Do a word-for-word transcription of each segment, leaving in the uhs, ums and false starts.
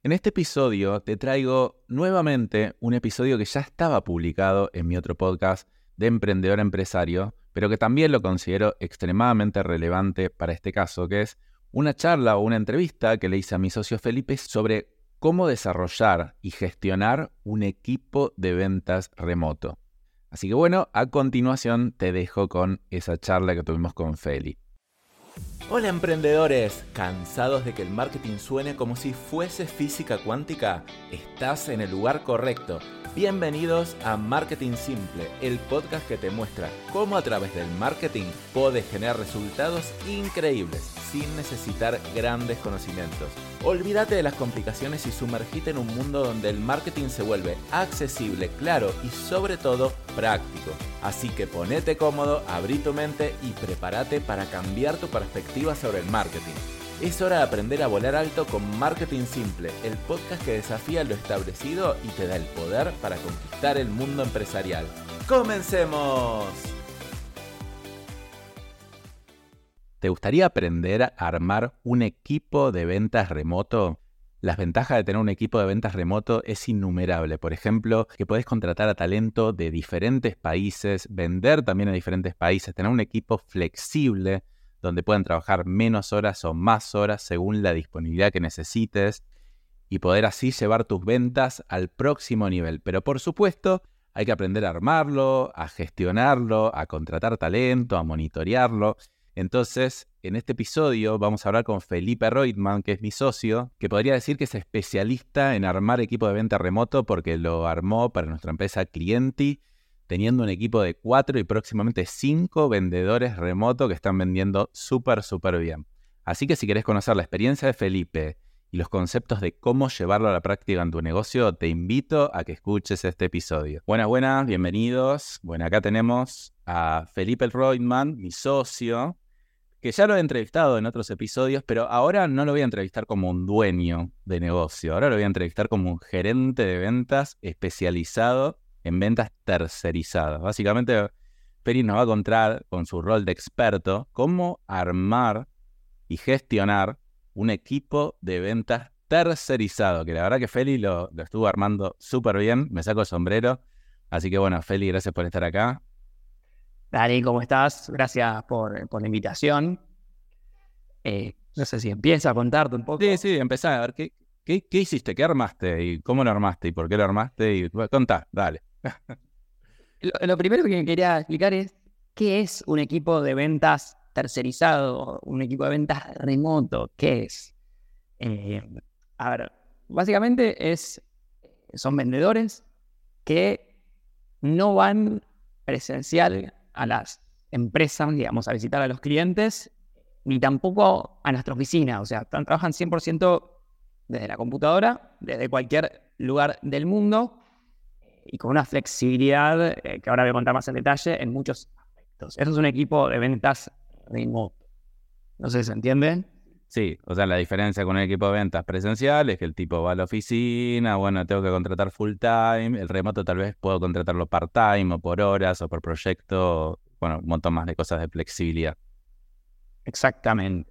En este episodio te traigo nuevamente un episodio que ya estaba publicado en mi otro podcast de Emprendedor Empresario, pero que también lo considero extremadamente relevante para este caso, que es una charla o una entrevista que le hice a mi socio Felipe sobre cómo desarrollar y gestionar un equipo de ventas remoto. Así que bueno, a continuación te dejo con esa charla que tuvimos con Feli. Hola emprendedores, ¿cansados de que el marketing suene como si fuese física cuántica? Estás en el lugar correcto. Bienvenidos a Marketing Simple, el podcast que te muestra cómo a través del marketing podés generar resultados increíbles sin necesitar grandes conocimientos. Olvídate de las complicaciones y sumergite en un mundo donde el marketing se vuelve accesible, claro y sobre todo práctico. Así que ponete cómodo, abrí tu mente y prepárate para cambiar tu perspectiva sobre el marketing. Es hora de aprender a volar alto con Marketing Simple, el podcast que desafía lo establecido y te da el poder para conquistar el mundo empresarial. ¡Comencemos! ¿Te gustaría aprender a armar un equipo de ventas remoto? Las ventajas de tener un equipo de ventas remoto es innumerable. Por ejemplo, que podés contratar a talento de diferentes países, vender también a diferentes países, tener un equipo flexible donde puedan trabajar menos horas o más horas según la disponibilidad que necesites y poder así llevar tus ventas al próximo nivel. Pero por supuesto, hay que aprender a armarlo, a gestionarlo, a contratar talento, a monitorearlo. Entonces, en este episodio vamos a hablar con Felipe Reutemann, que es mi socio, que podría decir que es especialista en armar equipo de venta remoto porque lo armó para nuestra empresa Clienti, teniendo un equipo de cuatro y próximamente cinco vendedores remotos que están vendiendo súper, súper bien. Así que si querés conocer la experiencia de Felipe y los conceptos de cómo llevarlo a la práctica en tu negocio, te invito a que escuches este episodio. Buenas, buenas, bienvenidos. Bueno, acá tenemos a Felipe Reutemann, mi socio, que ya lo he entrevistado en otros episodios, pero ahora no lo voy a entrevistar como un dueño de negocio, ahora lo voy a entrevistar como un gerente de ventas especializado en ventas tercerizadas. Básicamente, Feli nos va a contar con su rol de experto cómo armar y gestionar un equipo de ventas tercerizado, que la verdad que Feli lo, lo estuvo armando súper bien, me saco el sombrero. Así que bueno, Feli, gracias por estar acá. Dani, ¿cómo estás? Gracias por, por la invitación. Eh, no sé si empieza a contarte un poco. Sí, sí, empezá a ver qué, qué, qué hiciste, qué armaste y cómo lo armaste y por qué lo armaste y bueno, contá, dale. Lo, lo primero que quería explicar es qué es un equipo de ventas tercerizado, un equipo de ventas remoto, ¿qué es? Eh, a ver, básicamente es, son vendedores que no van presencial a las empresas, digamos, a visitar a los clientes, ni tampoco a nuestra oficina. O sea, trabajan cien por ciento desde la computadora, desde cualquier lugar del mundo y con una flexibilidad eh, que ahora voy a contar más en detalle en muchos aspectos. Eso es un equipo de ventas remoto. No sé si se entiende. Sí, o sea, la diferencia con el equipo de ventas presencial es que el tipo va a la oficina, bueno, tengo que contratar full time, el remoto tal vez puedo contratarlo part time o por horas o por proyecto, bueno, un montón más de cosas de flexibilidad. Exactamente.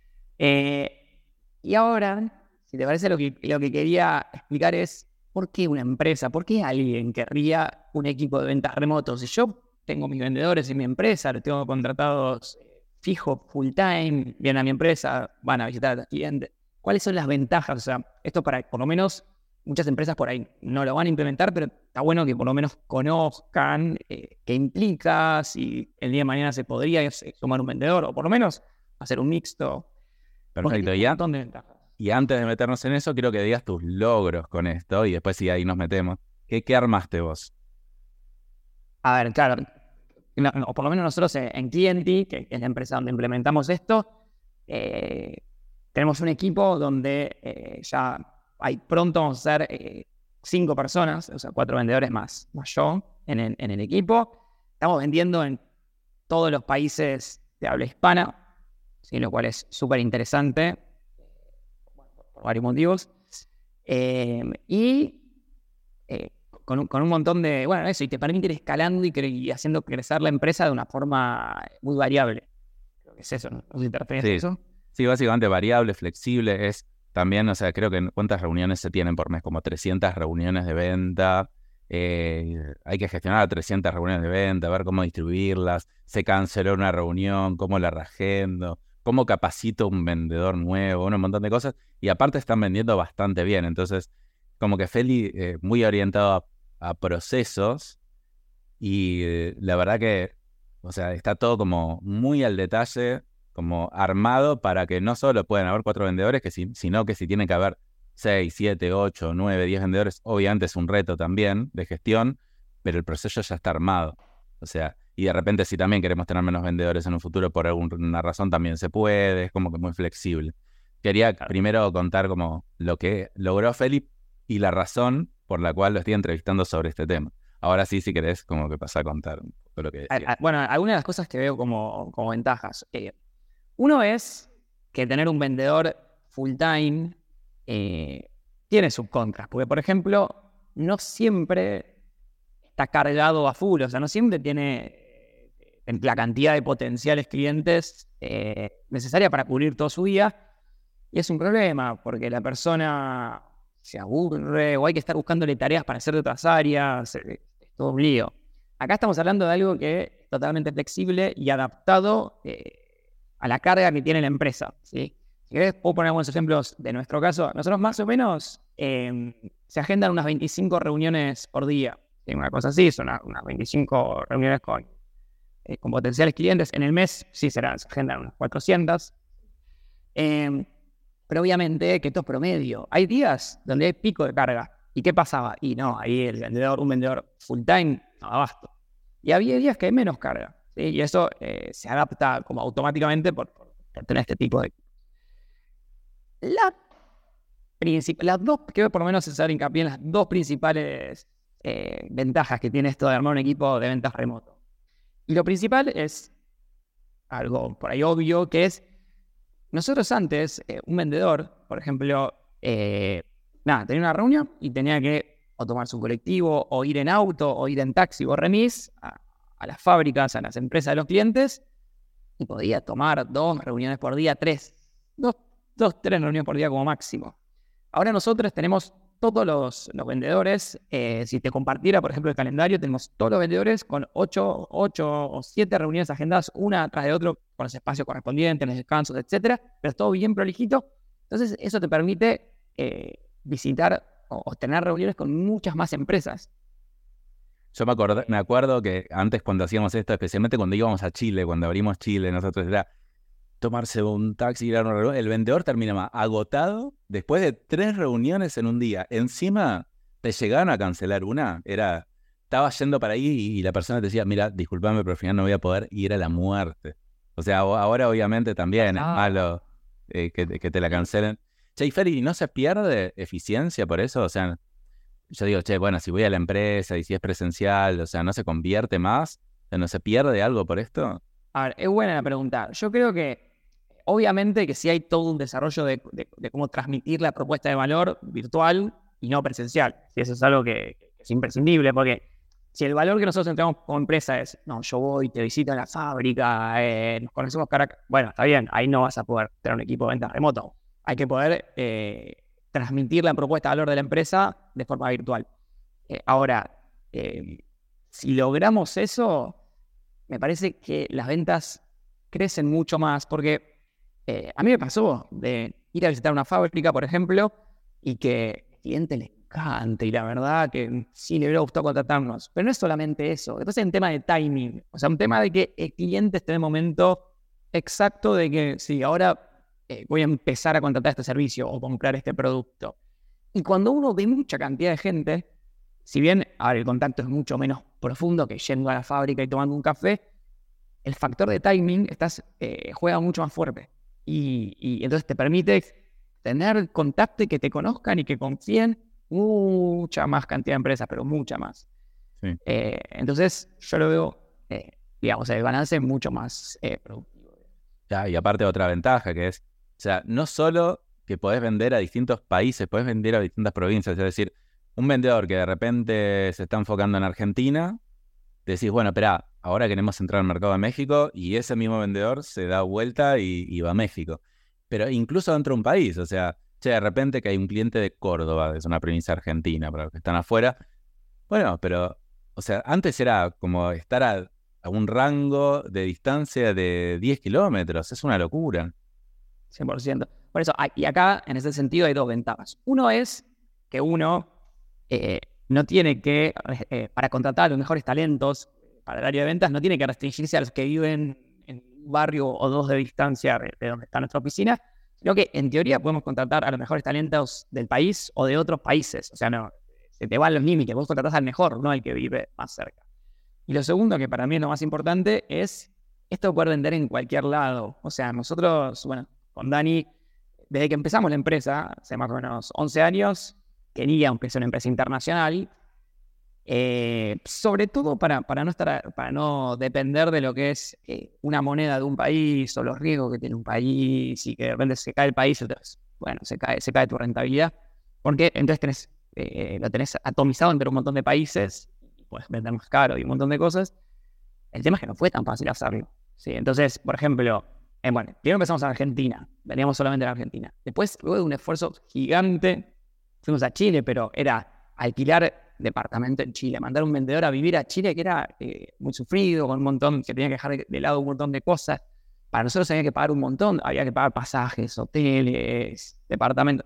Eh, y ahora, si te parece, lo que, lo que quería explicar es por qué una empresa, por qué alguien querría un equipo de ventas remotos. Si yo tengo mis vendedores en mi empresa, los tengo contratados fijo, full time, vienen a mi empresa, van a visitar a los clientes. ¿Cuáles son las ventajas? O sea, esto para, por lo menos, muchas empresas por ahí no lo van a implementar, pero está bueno que por lo menos conozcan eh, qué implica, si el día de mañana se podría sumar un vendedor, o por lo menos hacer un mixto. Perfecto, y, un montón de ventajas. Y antes de meternos en eso, quiero que digas tus logros con esto, y después si ahí nos metemos. ¿Qué, qué armaste vos? A ver, claro, no, o por lo menos nosotros en Clienti, que es la empresa donde implementamos esto, eh, tenemos un equipo donde eh, ya hay pronto vamos a ser eh, cinco personas, o sea, cuatro vendedores más, más yo en el, en el equipo. Estamos vendiendo en todos los países de habla hispana, ¿sí? Lo cual es súper interesante por varios motivos. Eh, y eh, Con un, con un montón de, bueno, eso, y te permite ir escalando y, cre- y haciendo crecer la empresa de una forma muy variable. Creo que es eso, ¿no? No sé si te refieres Sí. a eso. Sí, básicamente variable, flexible, es también, o sea, creo que cuántas reuniones se tienen por mes, como trescientas reuniones de venta. Eh, hay que gestionar trescientas reuniones de venta, ver cómo distribuirlas, se canceló una reunión, cómo la reagendo, cómo capacito un vendedor nuevo, un montón de cosas, y aparte están vendiendo bastante bien, entonces como que Feli eh, muy orientado a, a procesos, y eh, la verdad que, o sea, está todo como muy al detalle, como armado para que no solo puedan haber cuatro vendedores, que si, sino que si tiene que haber seis, siete, ocho, nueve, diez vendedores, obviamente es un reto también de gestión, pero el proceso ya está armado. O sea, y de repente si también queremos tener menos vendedores en un futuro por alguna razón también se puede, es como que muy flexible. Quería claro. primero contar como lo que logró Felipe y la razón por la cual lo estoy entrevistando sobre este tema. Ahora sí, si querés, como que pasa a contar un poco lo que decía. Bueno, algunas de las cosas que veo como, como ventajas. Eh, uno es que tener un vendedor full time eh, tiene sus contras, porque por ejemplo, no siempre está cargado a full, o sea, no siempre tiene la cantidad de potenciales clientes eh, necesaria para cubrir todo su día, y es un problema, porque la persona se aburre, o hay que estar buscándole tareas para hacer de otras áreas, es todo un lío. Acá estamos hablando de algo que es totalmente flexible y adaptado eh, a la carga que tiene la empresa, ¿sí? Si querés, puedo poner algunos ejemplos de nuestro caso. Nosotros más o menos eh, se agendan unas veinticinco reuniones por día. ¿Sí? Una cosa así, son una, unas veinticinco reuniones con, eh, con potenciales clientes. En el mes sí serán, se agendan unas cuatrocientas. Eh, pero obviamente que esto es promedio. Hay días donde hay pico de carga. ¿Y qué pasaba? Y no, ahí el vendedor, un vendedor full time, no abasto. Y había días que hay menos carga, ¿sí? Y eso eh, se adapta como automáticamente por, por, por tener este tipo de... La princip- las dos, que por lo menos hacer hincapié en las dos principales eh, ventajas que tiene esto de armar un equipo de ventas remoto. Y lo principal es algo por ahí obvio, que es nosotros antes, eh, un vendedor, por ejemplo, eh, nada, tenía una reunión y tenía que o tomarse un colectivo, o ir en auto, o ir en taxi, o remis a, a las fábricas, a las empresas de los clientes, y podía tomar dos reuniones por día, tres, dos, dos, tres reuniones por día como máximo. Ahora nosotros tenemos todos los, los vendedores, eh, si te compartiera, por ejemplo, el calendario, tenemos todos los vendedores con ocho, ocho o siete reuniones agendadas, una tras de otra, con los espacios correspondientes, los descansos, etcétera, pero todo bien prolijito. Entonces, eso te permite eh, visitar o, o tener reuniones con muchas más empresas. Yo me, acordé, me acuerdo que antes cuando hacíamos esto, especialmente cuando íbamos a Chile, cuando abrimos Chile, nosotros era tomarse un taxi, ir a una reunión, el vendedor terminaba agotado después de tres reuniones en un día. Encima te llegaban a cancelar una, era, estaba yendo para ahí y, y la persona te decía, mira, discúlpame, pero al final no voy a poder ir a la muerte. O sea, ahora obviamente también ah. es malo eh, que, que te la cancelen. Che, y Feli, ¿no se pierde eficiencia por eso? O sea, yo digo, che, bueno, si voy a la empresa y si es presencial, o sea, ¿no se convierte más? O sea, ¿no se pierde algo por esto? A ver, es buena la pregunta. Yo creo que obviamente que sí hay todo un desarrollo de, de, de cómo transmitir la propuesta de valor virtual y no presencial. Y eso es algo que, que es imprescindible, porque si el valor que nosotros entregamos como empresa es, no, yo voy, te visito en la fábrica, eh, nos conocemos cara a cara, bueno, está bien, ahí no vas a poder tener un equipo de venta remoto. Hay que poder eh, transmitir la propuesta de valor de la empresa de forma virtual. Eh, ahora, eh, si logramos eso, me parece que las ventas crecen mucho más, porque Eh, a mí me pasó de ir a visitar una fábrica, por ejemplo, y que el cliente le encante, y la verdad que sí le hubiera gustado contratarnos. Pero no es solamente eso. Entonces es un tema de timing. O sea, un tema de que el cliente esté en el momento exacto de que, sí, ahora eh, voy a empezar a contratar este servicio o comprar este producto. Y cuando uno ve mucha cantidad de gente, si bien ahora el contacto es mucho menos profundo que yendo a la fábrica y tomando un café, el factor de timing estás, eh, juega mucho más fuerte. Y, y entonces te permite tener contacto y que te conozcan y que confíen mucha más cantidad de empresas, pero mucha más. Sí. Eh, entonces yo lo veo, eh, digamos, el balance es mucho más eh, productivo. Ya, y aparte otra ventaja que es, o sea, no solo que podés vender a distintos países, podés vender a distintas provincias, es decir, un vendedor que de repente se está enfocando en Argentina, te decís, bueno, espera, ahora queremos entrar al mercado de México, y ese mismo vendedor se da vuelta y, y va a México. Pero incluso dentro de un país, o sea, che, de repente que hay un cliente de Córdoba, que es una provincia argentina, para los que están afuera. Bueno, pero, o sea, antes era como estar a, a un rango de distancia de diez kilómetros, es una locura. cien por ciento. Por eso, y acá, en ese sentido, hay dos ventajas. Uno es que uno eh, no tiene que, eh, para contratar a los mejores talentos para el área de ventas, no tiene que restringirse a los que viven en un barrio o dos de distancia de, de donde está nuestra oficina, sino que, en teoría, podemos contratar a los mejores talentos del país o de otros países. O sea, no, se te van los límites, vos contratás al mejor, no al que vive más cerca. Y lo segundo, que para mí es lo más importante, es esto poder vender en cualquier lado. O sea, nosotros, bueno, con Dani, desde que empezamos la empresa, hace más o menos once años, queríamos que sea una empresa internacional, eh, sobre todo para, para, no estar, para no depender de lo que es eh, una moneda de un país o los riesgos que tiene un país y que de repente se cae el país, entonces, bueno, se cae, se cae tu rentabilidad, porque entonces tenés, eh, lo tenés atomizado entre un montón de países, y puedes vender más caro y un montón de cosas. El tema es que no fue tan fácil hacerlo, ¿sí? Entonces, por ejemplo, Eh, bueno, primero empezamos en Argentina, veníamos solamente en Argentina. Después, luego de un esfuerzo gigante, fuimos a Chile, pero era alquilar departamento en Chile, mandar un vendedor a vivir a Chile, que era eh, muy sufrido, con un montón, que tenía que dejar de, de lado un montón de cosas. Para nosotros había que pagar un montón, había que pagar pasajes, hoteles, departamentos.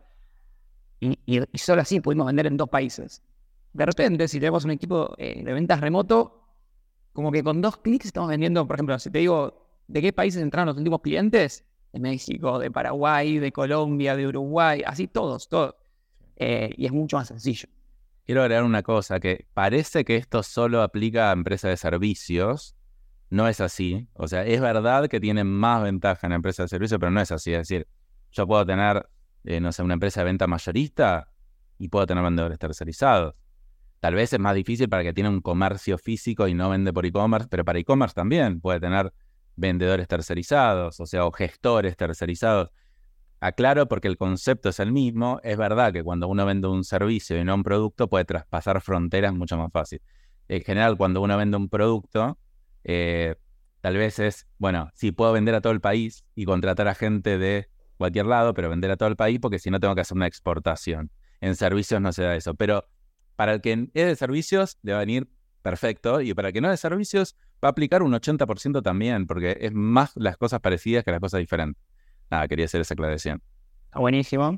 Y, y, y solo así pudimos vender en dos países. De repente, si tenemos un equipo eh, de ventas remoto, como que con dos clics estamos vendiendo, por ejemplo, si te digo, ¿de qué países entraron los últimos clientes? De México, de Paraguay, de Colombia, de Uruguay, así todos, todos. Eh, y es mucho más sencillo. Quiero agregar una cosa, que parece que esto solo aplica a empresas de servicios. No es así. O sea, es verdad que tienen más ventaja en empresas de servicios, pero no es así. Es decir, yo puedo tener, eh, no sé, una empresa de venta mayorista y puedo tener vendedores tercerizados. Tal vez es más difícil para que tiene un comercio físico y no vende por e-commerce, pero para e-commerce también puede tener vendedores tercerizados, o sea, o gestores tercerizados. Aclaro porque el concepto es el mismo. Es verdad que cuando uno vende un servicio y no un producto, puede traspasar fronteras mucho más fácil. En general, cuando uno vende un producto, eh, tal vez es, bueno, sí, puedo vender a todo el país y contratar a gente de cualquier lado, pero vender a todo el país porque si no tengo que hacer una exportación. En servicios no se da eso, pero para el que es de servicios le va a venir perfecto, y para el que no es de servicios va a aplicar un ochenta por ciento también, porque es más las cosas parecidas que las cosas diferentes. Nada, quería hacer esa aclaración. Está buenísimo.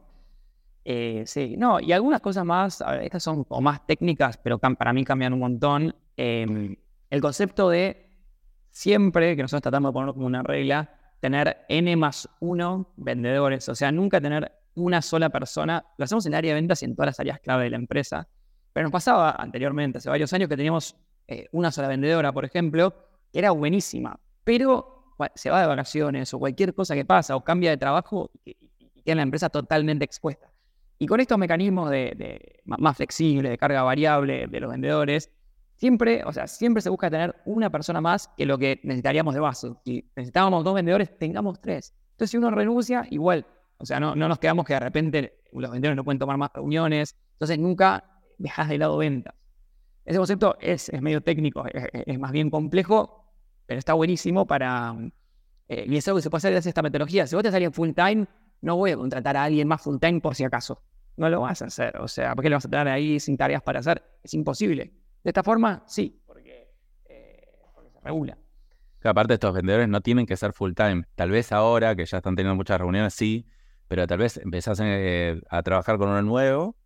Eh, sí, no, y algunas cosas más, a ver, estas son como más técnicas, pero cam- para mí cambian un montón. Eh, el concepto de siempre, que nosotros tratamos de ponerlo como una regla, tener N más uno vendedores, o sea, nunca tener una sola persona. Lo hacemos en el área de ventas y en todas las áreas clave de la empresa, pero nos pasaba anteriormente, hace varios años, que teníamos eh, una sola vendedora, por ejemplo, que era buenísima, pero se va de vacaciones o cualquier cosa que pasa o cambia de trabajo y, y queda la empresa totalmente expuesta. Y con estos mecanismos de, de más flexibles, de carga variable de los vendedores, siempre, o sea, siempre se busca tener una persona más que lo que necesitaríamos de base. Si necesitábamos dos vendedores, tengamos tres. Entonces, si uno renuncia, igual, o sea, no, no nos quedamos que de repente los vendedores no pueden tomar más reuniones. Entonces, nunca dejas de lado ventas. Ese concepto es, es medio técnico, es, es más bien complejo, pero está buenísimo para... Eh, y es algo que se puede hacer gracias a esta metodología. Si vos te salís full time, no voy a contratar a alguien más full time por si acaso. No lo vas a hacer. O sea, ¿por qué lo vas a tener ahí sin tareas para hacer? Es imposible. De esta forma, sí, porque, eh, porque se regula. Que aparte, estos vendedores no tienen que ser full time. Tal vez ahora, que ya están teniendo muchas reuniones, sí, pero tal vez empezás eh, a trabajar con uno nuevo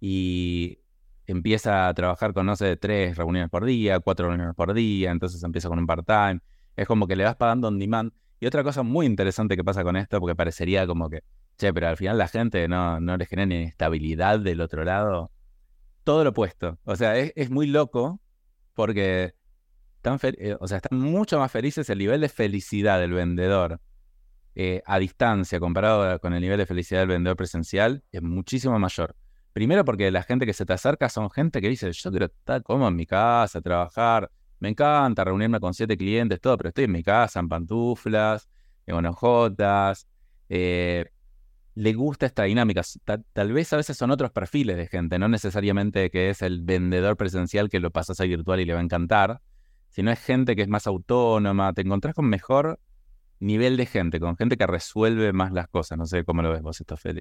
y empieza a trabajar con, no sé, tres reuniones por día, cuatro reuniones por día, entonces empieza con un part-time. Es como que le vas pagando on demand. Y otra cosa muy interesante que pasa con esto, porque parecería como que, che, pero al final la gente no, no les genera inestabilidad del otro lado. Todo lo opuesto. O sea, es, es muy loco porque están, fe- eh, o sea, están mucho más felices. El nivel de felicidad del vendedor eh, a distancia comparado con el nivel de felicidad del vendedor presencial es muchísimo mayor. Primero porque la gente que se te acerca son gente que dice, yo quiero estar cómodo en mi casa, trabajar. Me encanta reunirme con siete clientes, todo, pero estoy en mi casa, en pantuflas, en onojotas. Eh, le gusta esta dinámica. Ta- tal vez a veces son otros perfiles de gente, no necesariamente que es el vendedor presencial que lo pasas a virtual y le va a encantar, sino es gente que es más autónoma. Te encontrás con mejor nivel de gente, con gente que resuelve más las cosas. No sé cómo lo ves vos esto, Feli.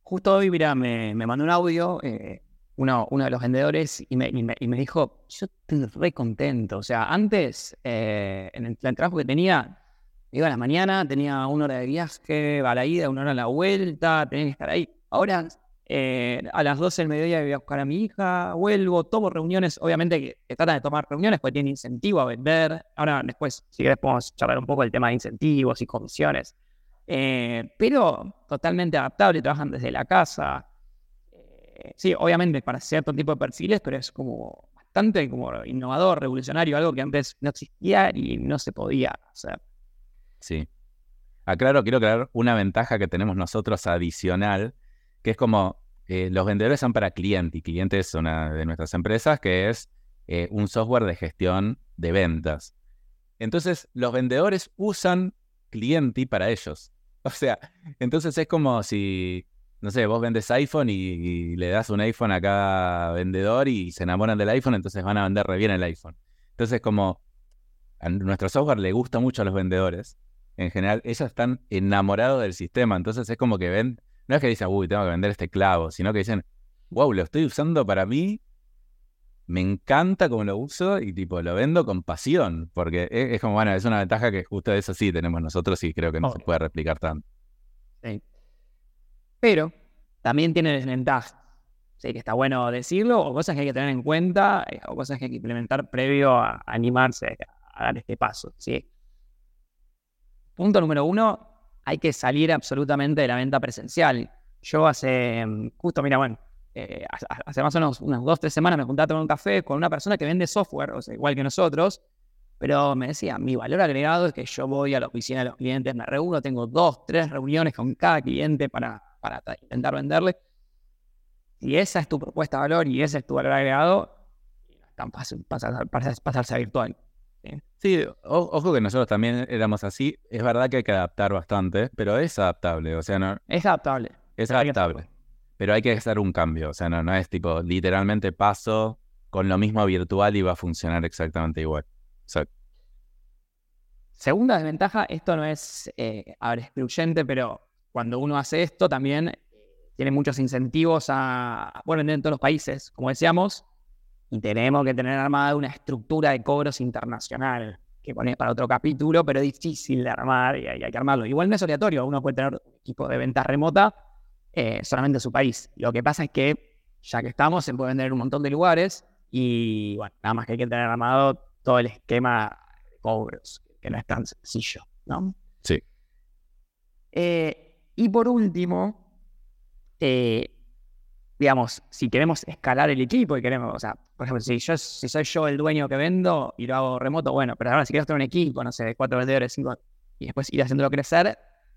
justo hoy, mira, me, me mandó un audio eh, uno, uno de los vendedores y me, y me, y me dijo, yo estoy re contento. O sea, antes, eh, en el, el trabajo que tenía, iba a la mañana, tenía una hora de viaje, a la ida, una hora a la vuelta, tenía que estar ahí. Ahora, eh, a las doce del mediodía voy a buscar a mi hija, vuelvo, tomo reuniones, obviamente que, que tratan de tomar reuniones porque tienen incentivo a vender. Ahora, después, si querés, podemos charlar un poco del tema de incentivos y comisiones. Eh, pero totalmente adaptable, trabajan desde la casa. Eh, sí, obviamente para cierto tipo de perfiles, pero es como bastante como innovador, revolucionario, algo que antes no existía y no se podía hacer. Sí. Aclaro, quiero aclarar una ventaja que tenemos nosotros adicional, que es como eh, los vendedores son para Clienti. Clienti es una de nuestras empresas que es eh, un software de gestión de ventas. Entonces, los vendedores usan Clienti para ellos. O sea, entonces es como si, no sé, vos vendes iPhone y, y le das un iPhone a cada vendedor y se enamoran del iPhone, entonces van a vender re bien el iPhone. Entonces, como a nuestro software le gusta mucho a los vendedores, en general, ellos están enamorados del sistema. Entonces es como que ven, no es que dicen, uy, tengo que vender este clavo, sino que dicen, wow, lo estoy usando para mí, me encanta cómo lo uso y tipo lo vendo con pasión, porque es, es como, bueno, es una ventaja que justo eso sí tenemos nosotros y creo que no Oh. se puede replicar tanto. Sí. Pero también tiene desventajas. Sí, que está bueno decirlo, o cosas que hay que tener en cuenta, eh, o cosas que hay que implementar previo a, a animarse a dar este paso, ¿sí? Punto número uno, hay que salir absolutamente de la venta presencial. Yo hace, justo, mira, bueno, eh, hace más o menos unas dos, tres semanas me junté a tomar un café con una persona que vende software, o sea, igual que nosotros, pero me decía, mi valor agregado es que yo voy a la oficina de los clientes, me reúno, tengo dos, tres reuniones con cada cliente para, para intentar venderle. Si esa es tu propuesta de valor y ese es tu valor agregado, no es tan fácil pasar, pasar, pasarse a virtual. ¿Sí? Sí, o- ojo que nosotros también éramos así. Es verdad que hay que adaptar bastante, pero es adaptable. O sea, no, Es adaptable. es Hay que adaptable. hacerlo. Pero hay que hacer un cambio. O sea, no, no es tipo, literalmente paso con lo mismo virtual y va a funcionar exactamente igual. O sea, Segunda desventaja, esto no es, eh, a ver, excluyente, pero cuando uno hace esto también eh, tiene muchos incentivos a, a poder vender en todos los países, como decíamos, y tenemos que tener armada una estructura de cobros internacional, que pone para otro capítulo, pero es difícil de armar y hay, hay que armarlo. Igual no es obligatorio, uno puede tener un equipo de ventas remota eh, solamente en su país. Lo que pasa es que, ya que estamos, se puede vender en un montón de lugares y, bueno, nada más que hay que tener armado todo el esquema de cobros, que no es tan sencillo, ¿no? sí. Eh, y por último, eh, digamos, si queremos escalar el equipo y queremos, o sea, por ejemplo, si, yo, si soy yo el dueño que vendo y lo hago remoto, bueno, pero ahora si quieres tener un equipo, no sé, de cuatro vendedores, cinco, y después ir haciéndolo crecer,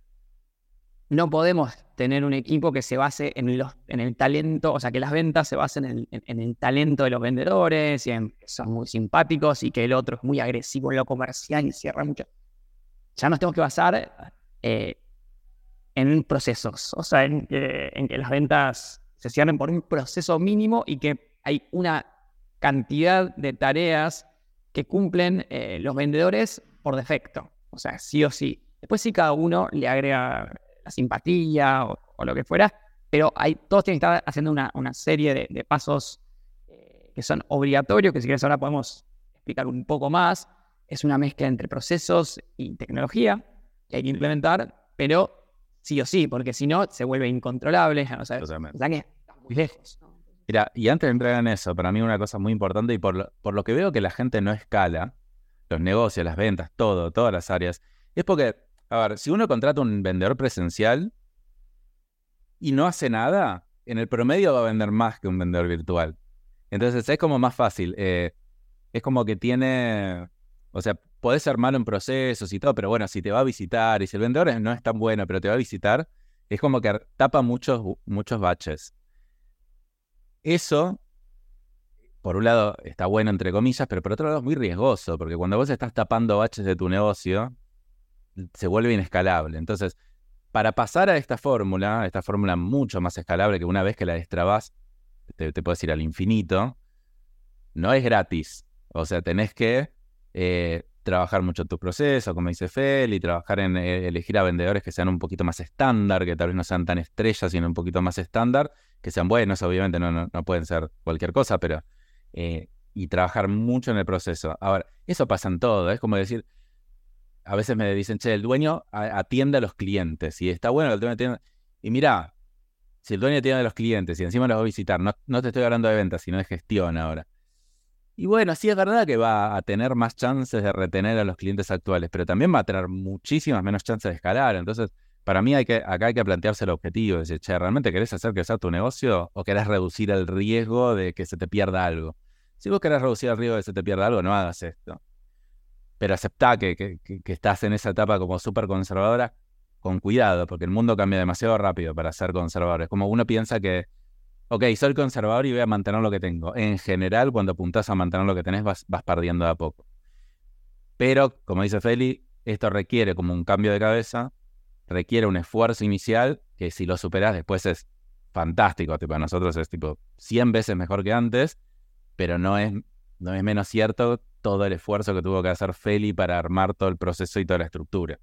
no podemos tener un equipo que se base en, los, en el talento, o sea, que las ventas se basen en, en, en el talento de los vendedores y en que son muy simpáticos y que el otro es muy agresivo en lo comercial y cierra mucho. Ya nos tenemos que basar eh, en procesos, o sea, en que, en que las ventas se cierren por un proceso mínimo y que hay una cantidad de tareas que cumplen eh, los vendedores por defecto, o sea, sí o sí. Después sí cada uno le agrega la simpatía o, o lo que fuera, pero hay, todos tienen que estar haciendo una, una serie de, de pasos eh, que son obligatorios, que si quieres ahora podemos explicar un poco más. Es una mezcla entre procesos y tecnología que hay que implementar, pero sí o sí, porque si no se vuelve incontrolable, o sea, Totalmente. o sea que está muy lejos. Mira, y antes de entrar en eso, para mí una cosa muy importante y por lo, por lo que veo que la gente no escala, los negocios, las ventas, todo, todas las áreas, es porque, a ver, si uno contrata un vendedor presencial y no hace nada, en el promedio va a vender más que un vendedor virtual. Entonces es como más fácil. Eh, es como que tiene, o sea, podés ser malo en procesos y todo, pero bueno, si te va a visitar y si el vendedor no es tan bueno, pero te va a visitar, es como que tapa muchos, muchos baches. Eso, por un lado, está bueno entre comillas, pero por otro lado es muy riesgoso, porque cuando vos estás tapando baches de tu negocio, se vuelve inescalable. Entonces, para pasar a esta fórmula, esta fórmula mucho más escalable que una vez que la destrabás, te, te puedes ir al infinito, no es gratis. O sea, tenés que eh, trabajar mucho en tu proceso, como dice Feli, trabajar en eh, elegir a vendedores que sean un poquito más estándar, que tal vez no sean tan estrellas, sino un poquito más estándar, que sean buenos, obviamente no, no, no pueden ser cualquier cosa, pero... Eh, y trabajar mucho en el proceso. Ahora, eso pasa en todo, es como decir, a veces me dicen, che, el dueño atiende a los clientes, y está bueno que el dueño atienda... Y mira, si el dueño atiende a los clientes y encima los va a visitar, no, no te estoy hablando de ventas, sino de gestión ahora. Y bueno, sí es verdad que va a tener más chances de retener a los clientes actuales, pero también va a tener muchísimas menos chances de escalar. Entonces, para mí hay que, acá hay que plantearse el objetivo, decir, che, ¿realmente querés hacer crecer tu negocio o querés reducir el riesgo de que se te pierda algo? Si vos querés reducir el riesgo de que se te pierda algo, no hagas esto. Pero aceptá que, que, que estás en esa etapa como súper conservadora, con cuidado, porque el mundo cambia demasiado rápido para ser conservador. Es como uno piensa que, ok, soy conservador y voy a mantener lo que tengo. En general, cuando apuntás a mantener lo que tenés, vas, vas perdiendo de a poco. Pero, como dice Feli, esto requiere como un cambio de cabeza, requiere un esfuerzo inicial, que si lo superás después es fantástico. Tipo, para nosotros es tipo cien veces mejor que antes, pero no es, no es menos cierto todo el esfuerzo que tuvo que hacer Feli para armar todo el proceso y toda la estructura.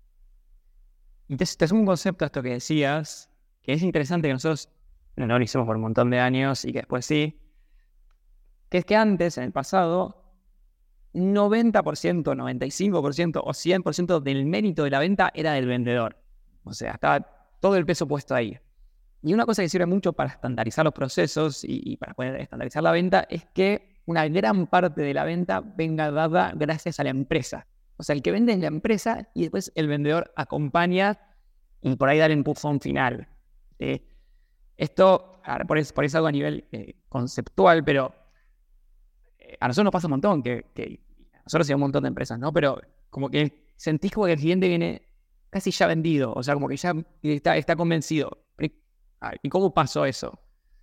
Y te, te es un concepto esto que decías, que es interesante, que nosotros no lo hicimos por un montón de años y que después sí, que es que antes, en el pasado, noventa por ciento, noventa y cinco por ciento o cien por ciento del mérito de la venta era del vendedor. O sea, estaba todo el peso puesto ahí. Y una cosa que sirve mucho para estandarizar los procesos y, y para poder estandarizar la venta es que una gran parte de la venta venga dada gracias a la empresa. O sea, el que vende es la empresa y después el vendedor acompaña y por ahí da el empujón final. ¿Sí? Esto, por eso, por eso algo a nivel eh, conceptual, pero eh, a nosotros nos pasa un montón, que, que a nosotros y a un montón de empresas, ¿no? Pero como que sentís como que el cliente viene casi ya vendido, o sea, como que ya está, está convencido. ¿Y cómo pasó eso?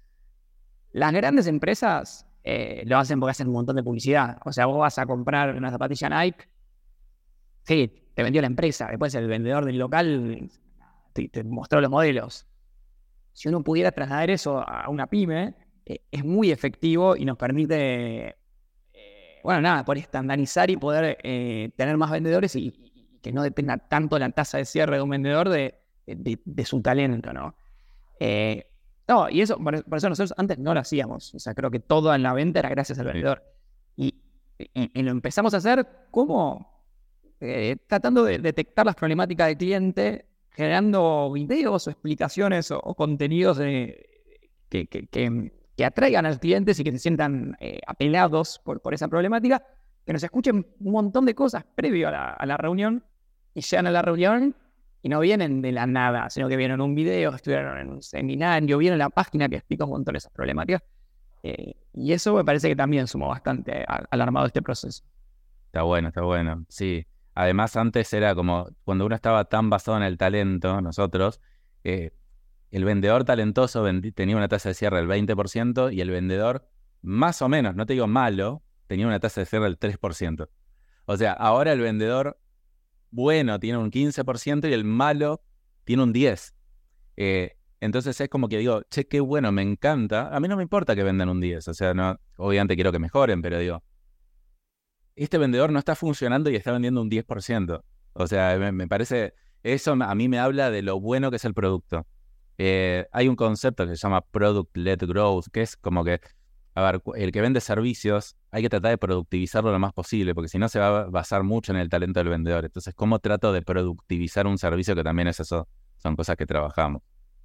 Las grandes empresas eh, lo hacen porque hacen un montón de publicidad. O sea, vos vas a comprar una zapatilla Nike, sí, te vendió la empresa. Después el vendedor del local te, te mostró los modelos. Si uno pudiera trasladar eso a una pyme, eh, es muy efectivo y nos permite, eh, bueno, nada, poder estandarizar y poder eh, tener más vendedores y, y que no dependa tanto la tasa de cierre de un vendedor de, de, de su talento, ¿no? Eh, no, y eso, por, por eso nosotros antes no lo hacíamos. O sea, creo que todo en la venta era gracias al vendedor. Y, y, y lo empezamos a hacer como eh, tratando de detectar las problemáticas del cliente, generando videos o explicaciones o, o contenidos de, que, que, que, que atraigan a los clientes y que se sientan eh, apelados por, por esa problemática, que nos escuchen un montón de cosas previo a la, a la reunión y llegan a la reunión y no vienen de la nada, sino que vieron un video, estuvieron en un seminario, vieron la página que explica un montón de esas problemáticas. Eh, y eso me parece que también sumó bastante a, al armado de este proceso. Está bueno, está bueno, sí. Además, antes era como, cuando uno estaba tan basado en el talento, nosotros, eh, el vendedor talentoso vendi- tenía una tasa de cierre del veinte por ciento y el vendedor, más o menos, no te digo malo, tenía una tasa de cierre del tres por ciento. O sea, ahora el vendedor bueno tiene un quince por ciento y el malo tiene un diez por ciento. Eh, entonces es como que digo, che, qué bueno, me encanta. A mí no me importa que vendan un diez, o sea, no, obviamente quiero que mejoren, pero digo, este vendedor no está funcionando y está vendiendo un diez por ciento. O sea, me, me parece, eso a mí me habla de lo bueno que es el producto. Eh, hay un concepto que se llama Product-Led Growth, que es como que, a ver, el que vende servicios hay que tratar de productivizarlo lo más posible, porque si no se va a basar mucho en el talento del vendedor. Entonces, ¿cómo trato de productivizar un servicio? Que también es eso, son cosas que trabajamos.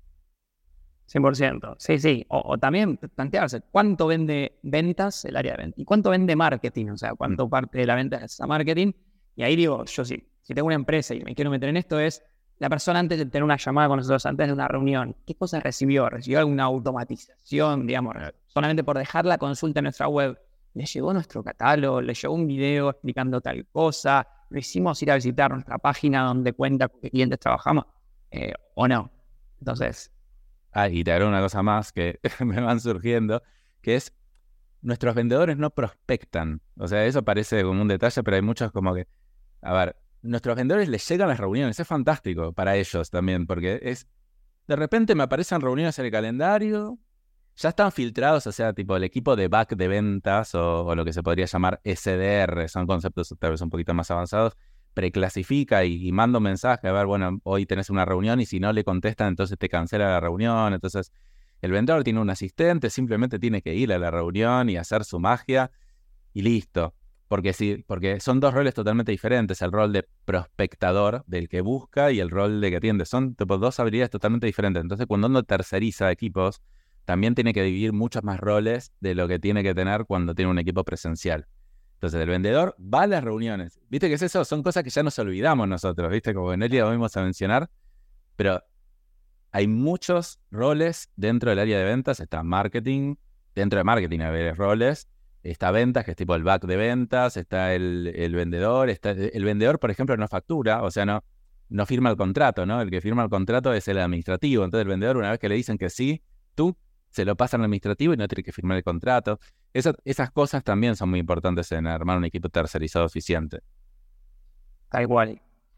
cien por ciento, sí, sí. O, o también plantearse cuánto vende ventas el área de venta y cuánto vende marketing, o sea, cuánto parte de la venta es a marketing. Y ahí digo, yo sí, si tengo una empresa y me quiero meter en esto, es la persona antes de tener una llamada con nosotros, antes de una reunión, ¿qué cosas recibió? ¿Recibió alguna automatización, digamos, solamente por dejar la consulta en nuestra web? ¿Le llegó nuestro catálogo? ¿Le llegó un video explicando tal cosa? ¿Lo hicimos ir a visitar nuestra página donde cuenta con qué clientes trabajamos? Eh, ¿O no? Entonces... Ah, y te agrego una cosa más que me van surgiendo, que es, nuestros vendedores no prospectan. O sea, eso parece como un detalle, pero hay muchos como que, a ver, nuestros vendedores les llegan las reuniones, es fantástico para ellos también, porque es, de repente me aparecen reuniones en el calendario, ya están filtrados, o sea, tipo el equipo de back de ventas o, o lo que se podría llamar S D R, son conceptos tal vez un poquito más avanzados, preclasifica y, y manda un mensaje, a ver, bueno, hoy tenés una reunión y si no le contestan, entonces te cancela la reunión. Entonces el vendedor tiene un asistente, simplemente tiene que ir a la reunión y hacer su magia y listo. Porque sí, porque son dos roles totalmente diferentes, el rol de prospectador, del que busca, y el rol de que atiende. Son tipo, dos habilidades totalmente diferentes. Entonces, cuando uno terceriza equipos, también tiene que dividir muchos más roles de lo que tiene que tener cuando tiene un equipo presencial. Entonces, el vendedor va a las reuniones. ¿Viste qué es eso? Son cosas que ya nos olvidamos nosotros, ¿viste? Como en el día lo vamos a mencionar, pero hay muchos roles dentro del área de ventas. Está marketing, dentro de marketing hay varios roles. Está ventas, que es tipo el back de ventas, está el, el vendedor, está el vendedor, por ejemplo, no factura, o sea, no, no firma el contrato, ¿no? El que firma el contrato es el administrativo. Entonces el vendedor, una vez que le dicen que sí, tú se lo pasan al administrativo y no tiene que firmar el contrato. Esa, esas cosas también son muy importantes en armar un equipo tercerizado eficiente. Tal cual.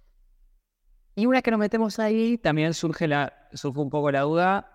Y una vez que nos metemos ahí, también surge, la, surge un poco la duda.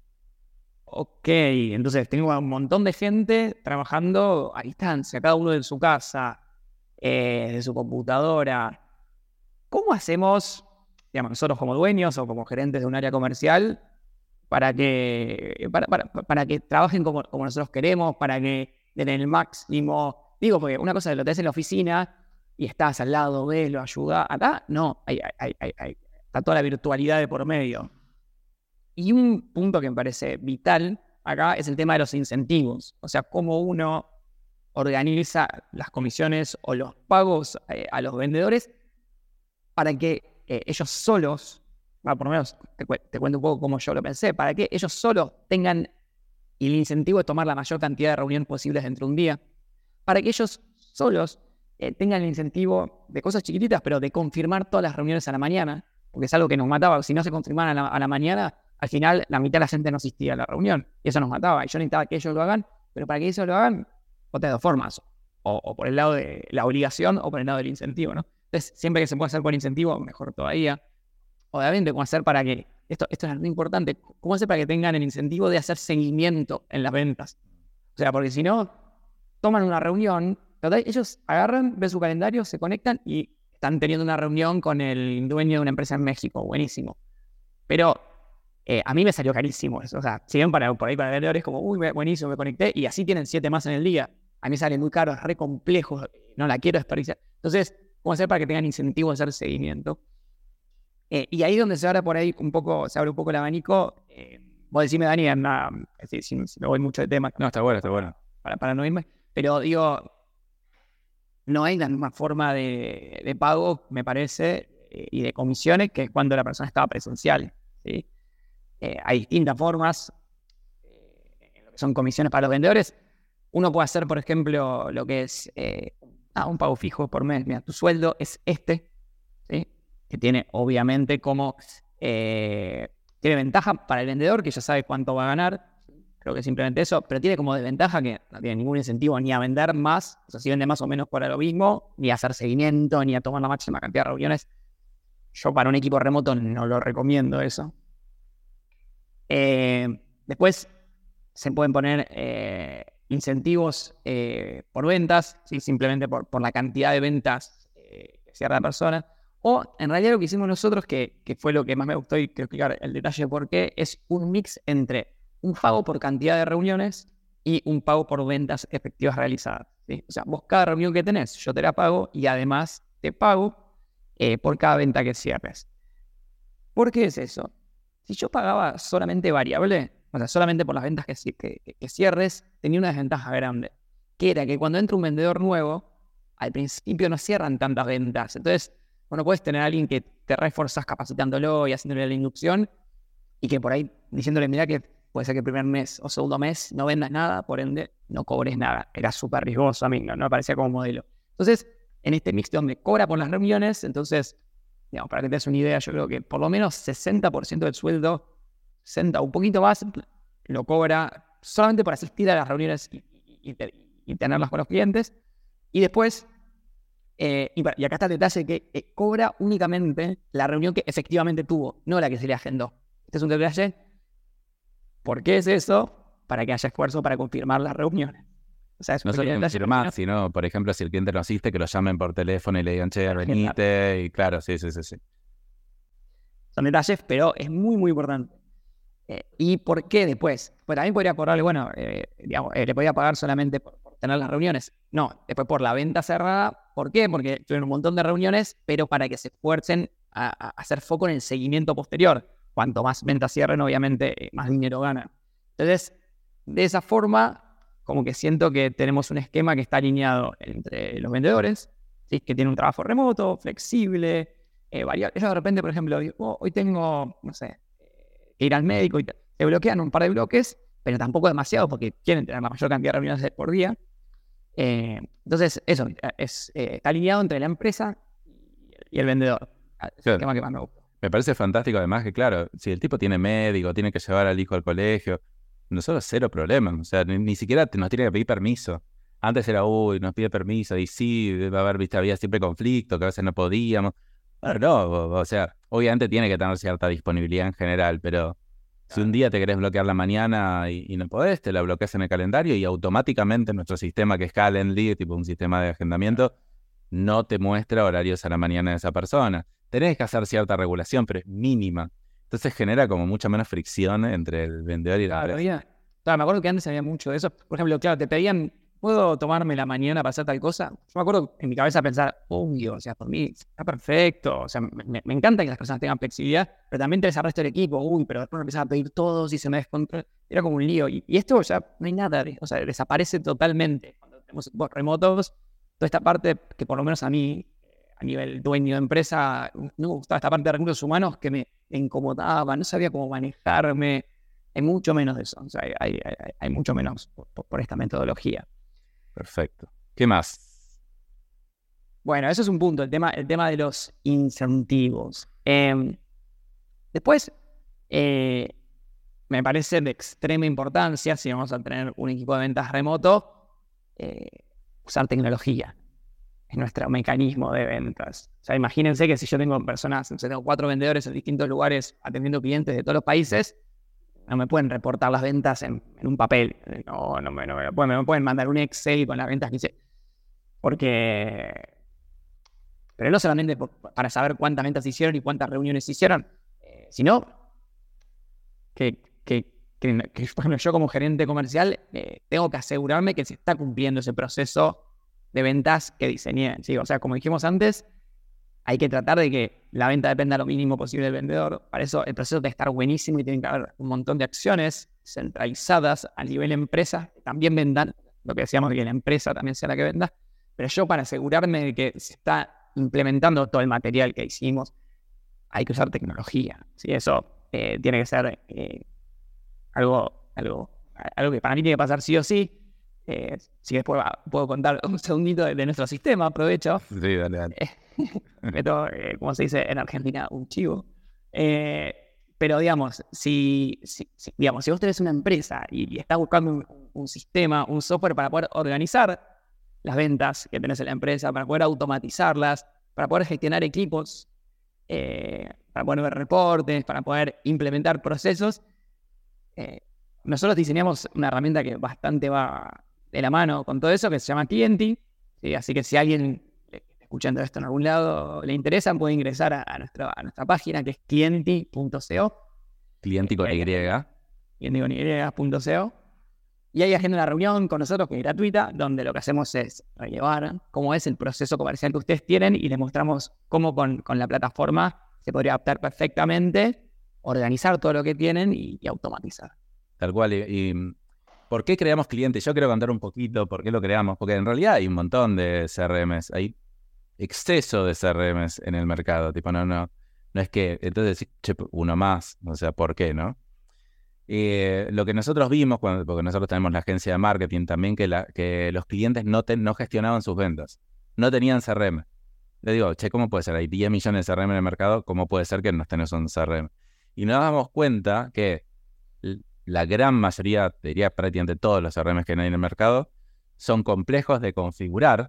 Ok, entonces tengo un montón de gente trabajando a distancia, cada uno en su casa, eh, de su computadora. ¿Cómo hacemos, digamos, nosotros como dueños o como gerentes de un área comercial, para que, para, para, para que trabajen como, como nosotros queremos, para que den el máximo? Digo, porque una cosa es lo tenés en la oficina y estás al lado, ves, lo ayuda. Acá no, hay, hay, hay, hay, está toda la virtualidad de por medio. Y un punto que me parece vital acá es el tema de los incentivos. O sea, cómo uno organiza las comisiones o los pagos eh, a los vendedores para que eh, ellos solos, bueno, por lo menos te, cu- te cuento un poco cómo yo lo pensé, para que ellos solos tengan el incentivo de tomar la mayor cantidad de reuniones posibles dentro de un día, para que ellos solos eh, tengan el incentivo de cosas chiquititas, pero de confirmar todas las reuniones a la mañana, porque es algo que nos mataba. Si no se confirmaban a la, a la mañana, al final la mitad de la gente no asistía a la reunión, y eso nos mataba. Y yo necesitaba que ellos lo hagan, pero para que ellos lo hagan, otra de dos formas, o, o por el lado de la obligación o por el lado del incentivo, ¿no? Entonces, siempre que se pueda hacer por incentivo, mejor todavía. Obviamente, ¿cómo hacer para que, esto, esto es muy importante, cómo hacer para que tengan el incentivo de hacer seguimiento en las ventas? O sea, porque si no, toman una reunión, ¿verdad? Ellos agarran, ven su calendario, se conectan y están teniendo una reunión con el dueño de una empresa en México, buenísimo. Pero eh, a mí me salió carísimo eso. O sea, si ven para, por ahí para vendedores como, uy, buenísimo, me conecté, y así tienen siete más en el día. A mí sale muy caro, es re complejo, no la quiero desperdiciar. Entonces, ¿cómo hacer para que tengan incentivo de hacer seguimiento? Eh, y ahí es donde se abre por ahí un poco, se abre un poco el abanico. Eh, vos decime, Dani, anda, si, si, si me voy mucho de tema. No, está bueno, está bueno. Para, para no irme. Pero digo, no hay la misma forma de, de pago, me parece, eh, y de comisiones, que es cuando la persona estaba presencial, ¿sí? Eh, hay distintas formas, eh, lo que son comisiones para los vendedores. Uno puede hacer, por ejemplo, lo que es eh, ah, un pago fijo por mes. Mira, tu sueldo es este, ¿sí? Que tiene obviamente como eh, tiene ventaja para el vendedor, que ya sabe cuánto va a ganar. Creo que simplemente eso, pero tiene como desventaja que no tiene ningún incentivo ni a vender más, o sea, si vende más o menos por lo mismo, ni a hacer seguimiento, ni a tomar la máxima cantidad de reuniones. Yo para un equipo remoto no lo recomiendo eso. Eh, después se pueden poner eh, incentivos eh, por ventas, ¿sí? Simplemente por, por la cantidad de ventas eh, que cierra la persona. O en realidad lo que hicimos nosotros, que, que fue lo que más me gustó y quiero explicar el detalle de por qué, es un mix entre un pago por cantidad de reuniones y un pago por ventas efectivas realizadas, ¿sí? O sea, vos cada reunión que tenés, yo te la pago y además te pago eh, por cada venta que cierres. ¿Por qué es eso? Si yo pagaba solamente variable, o sea, solamente por las ventas que, que, que cierres, tenía una desventaja grande, que era que cuando entra un vendedor nuevo, al principio no cierran tantas ventas. Entonces, bueno, puedes tener a alguien que te reforzas capacitándolo y haciéndole la inducción, y que por ahí diciéndole, mira que puede ser que el primer mes o segundo mes no vendas nada, por ende no cobres nada. Era súper riesgoso a mí, no, no me parecía como modelo. Entonces, en este mix donde cobra por las reuniones, entonces, digamos, para que te des una idea, yo creo que por lo menos sesenta por ciento del sueldo, sesenta o un poquito más, lo cobra solamente por asistir a las reuniones y, y, y, y tenerlas con los clientes. Y después, eh, y, y acá está el detalle, que eh, cobra únicamente la reunión que efectivamente tuvo, no la que se le agendó. Este es un detalle. ¿Por qué es eso? para que haya esfuerzo para confirmar las reuniones. O sea, es No solo confirmar, sino, por ejemplo, si el cliente no asiste, que lo llamen por teléfono y le digan, che, venite, y claro, sí, sí, sí, sí. Son detalles, pero es muy, muy importante. Eh, ¿Y por qué después? Pues también podría cobrarle, bueno, eh, digamos, eh, le podía pagar solamente por, por tener las reuniones. No, después por la venta cerrada. ¿Por qué? Porque tuvieron un montón de reuniones, pero para que se esfuercen a, a hacer foco en el seguimiento posterior. Cuanto más ventas cierren, obviamente, eh, más dinero ganan. Entonces, de esa forma, como que siento que tenemos un esquema que está alineado entre los vendedores, ¿sí? Que tienen un trabajo remoto, flexible, eh, variable. Yo de repente, por ejemplo, digo, oh, hoy tengo, no sé, que ir al médico y te bloquean un par de bloques, pero tampoco demasiado porque quieren tener la mayor cantidad de reuniones por día. Eh, entonces, eso es, eh, está alineado entre la empresa y el vendedor. Es el Claro. esquema que más me gusta. Me parece fantástico además que, claro, si el tipo tiene médico, tiene que llevar al hijo al colegio, nosotros cero problemas, o sea, ni, ni siquiera te- nos tiene que pedir permiso. Antes era, uy, nos pide permiso, y sí, va a haber, viste, había siempre conflicto, que a veces no podíamos. Bueno, no, o, o sea, obviamente tiene que tener cierta disponibilidad en general, pero si un día te querés bloquear la mañana y, y no podés, te la bloqueas en el calendario y automáticamente nuestro sistema, que es Calendly, tipo un sistema de agendamiento, no te muestra horarios a la mañana de esa persona. Tenés que hacer cierta regulación, pero es mínima. Entonces genera como mucha menos fricción entre el vendedor y la Claro, empresa. había- claro, me acuerdo que antes había mucho de eso. Por ejemplo, claro, te pedían, ¿puedo tomarme la mañana para hacer tal cosa? Yo me acuerdo en mi cabeza pensar, uy, o sea, por mí está perfecto. O sea, me, me- me encanta que las personas tengan flexibilidad, pero también te al resto del equipo, uy, pero después me empiezan a pedir todos y se me descontrola. Era como un lío. Y, y esto ya no hay nada, de- o sea, desaparece totalmente. Cuando tenemos equipos remotos, toda esta parte que por lo menos a mí, a nivel dueño de empresa, no me gustaba esta parte de recursos humanos que me incomodaba, no sabía cómo manejarme. Hay mucho menos de eso, o sea, hay, hay, hay- hay mucho menos por, por- por esta metodología. Perfecto. ¿Qué más? Bueno, eso es un punto, el tema, el tema de los incentivos. Eh, después, eh, me parece de extrema importancia, si vamos a tener un equipo de ventas remoto, eh, usar tecnología. Es nuestro mecanismo de ventas. O sea, imagínense que si yo tengo personas, o sea, tengo cuatro vendedores en distintos lugares atendiendo clientes de todos los países, no me pueden reportar las ventas en, en un papel. No, no me, no me lo pueden, me pueden mandar un Excel con las ventas que hice. Porque... Pero no solamente por- para saber cuántas ventas hicieron y cuántas reuniones hicieron, eh, sino que, que, que, que, por ejemplo, yo como gerente comercial eh, tengo que asegurarme que se está cumpliendo ese proceso de ventas que diseñé. ¿Sí? O sea, como dijimos antes, hay que tratar de que la venta dependa lo mínimo posible del vendedor. Para eso el proceso debe estar buenísimo y tiene que haber un montón de acciones centralizadas a nivel empresa que también vendan, lo que decíamos de que la empresa también sea la que venda. Pero yo, para asegurarme de que se está implementando todo el material que hicimos, hay que usar tecnología. ¿Sí? Eso eh, tiene que ser eh, algo, algo, algo que para mí tiene que pasar sí o sí. Eh, si después va, puedo contar un segundito de, de nuestro sistema, aprovecho. Sí, dale, dale. Meto, eh, como se dice en Argentina, un chivo. Eh, pero digamos si, si, si, digamos, si vos tenés una empresa y, y estás buscando un, un sistema, un software para poder organizar las ventas que tenés en la empresa, para poder automatizarlas, para poder gestionar equipos, eh, para poder ver reportes, para poder implementar procesos, eh, nosotros diseñamos una herramienta que bastante va de la mano con todo eso, que se llama Clienti. ¿Sí? Así que si alguien escuchando esto en algún lado le interesa, puede ingresar a, a, nuestra, a nuestra página, que es clienti punto co. Clienti con Y. clienti con Y punto co. Y ahí agenda una reunión con nosotros que es gratuita, donde lo que hacemos es llevar cómo es el proceso comercial que ustedes tienen y les mostramos cómo con, con la plataforma se podría adaptar perfectamente, organizar todo lo que tienen y, y automatizar. Tal cual. Y, y ¿por qué creamos Clienti? Yo quiero contar un poquito por qué lo creamos, porque en realidad hay un montón de C R Ms, hay exceso de C R Ms en el mercado, tipo, no, no, no es que, entonces, che, uno más, o sea, ¿por qué, no? Eh, lo que nosotros vimos, cuando, porque nosotros tenemos la agencia de marketing también, que, la, que los clientes no, te, no gestionaban sus ventas, no tenían C R M. Le digo, che, ¿cómo puede ser? Hay diez millones de C R M en el mercado, ¿cómo puede ser que no tenés un C R M? Y nos damos cuenta que la gran mayoría, te diría prácticamente todos los C R Ms que hay en el mercado, son complejos de configurar.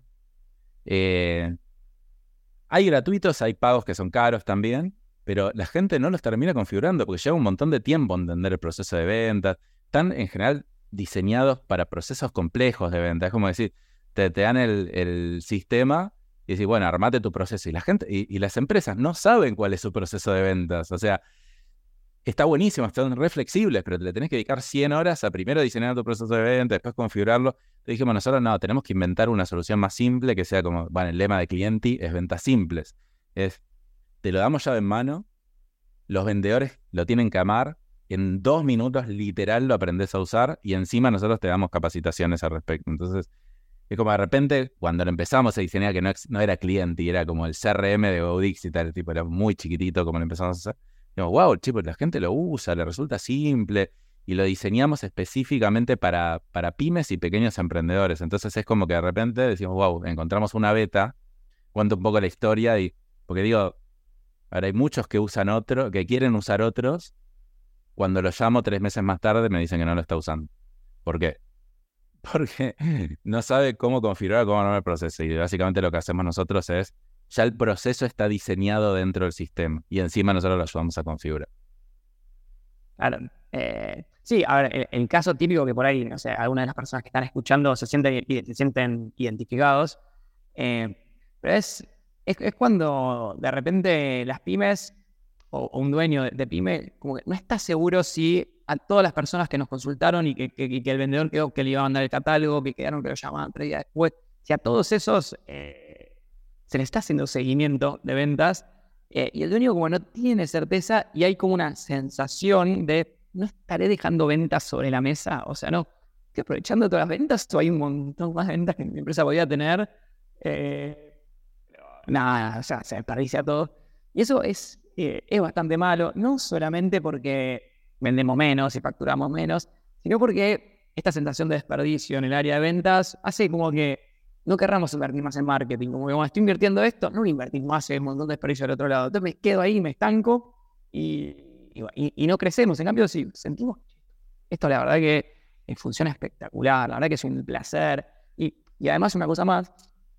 Eh, hay gratuitos, hay pagos que son caros también, pero la gente no los termina configurando porque lleva un montón de tiempo entender el proceso de ventas. Están en general diseñados para procesos complejos de venta. Es como decir, te, te dan el, el sistema y decís, bueno, armate tu proceso. Y la gente y, y las empresas no saben cuál es su proceso de ventas. O sea, está buenísimo, están re flexibles, pero te le tenés que dedicar cien horas a primero diseñar tu proceso de venta, después configurarlo. Te dijimos nosotros, no, tenemos que inventar una solución más simple que sea como, bueno, el lema de Clienti es ventas simples. Es, te lo damos llave en mano, los vendedores lo tienen que amar, en dos minutos literal lo aprendés a usar y encima nosotros te damos capacitaciones al respecto. Entonces, es como de repente, cuando lo empezamos a diseñar, que no, no era Clienti, era como el C R M de GoDix y tal, tipo, era muy chiquitito como lo empezamos a hacer. Digo, wow, chicos, la gente lo usa, le resulta simple y lo diseñamos específicamente para, para pymes y pequeños emprendedores. Entonces es como que de repente decimos, wow, encontramos una beta, cuento un poco la historia y, porque digo, ahora hay muchos que usan otro, que quieren usar otros. Cuando lo llamo tres meses más tarde me dicen que no lo está usando. ¿Por qué? Porque no sabe cómo configurar, cómo armar el proceso. Y básicamente lo que hacemos nosotros es, ya el proceso está diseñado dentro del sistema. Y encima nosotros lo ayudamos a configurar. Claro. Eh, sí, a ver, el, el caso típico que por ahí, no sé, algunas de las personas que están escuchando se sienten, se sienten identificados. Eh, pero es, es, es cuando de repente las pymes o, o un dueño de, de pyme como que no está seguro si a todas las personas que nos consultaron y que, que, que el vendedor quedó que le iba a mandar el catálogo, que quedaron que lo llamaban tres días después, si a todos esos eh, se le está haciendo seguimiento de ventas eh, y el dueño como no tiene certeza y hay como una sensación de no estaré dejando ventas sobre la mesa, o sea, no, estoy aprovechando todas las ventas o hay un montón más de ventas que mi empresa podía tener, eh, nada, o sea, se desperdicia todo. Y eso es, eh, es bastante malo, no solamente porque vendemos menos y facturamos menos, sino porque esta sensación de desperdicio en el área de ventas hace como que no querramos invertir más en marketing. Como que, bueno, estoy invirtiendo esto, no invertir más en un montón de desperdicio del otro lado. Entonces me quedo ahí, me estanco y, y, y no crecemos. En cambio, si sentimos esto, la verdad que funciona espectacular, la verdad que es un placer. Y, y además, una cosa más,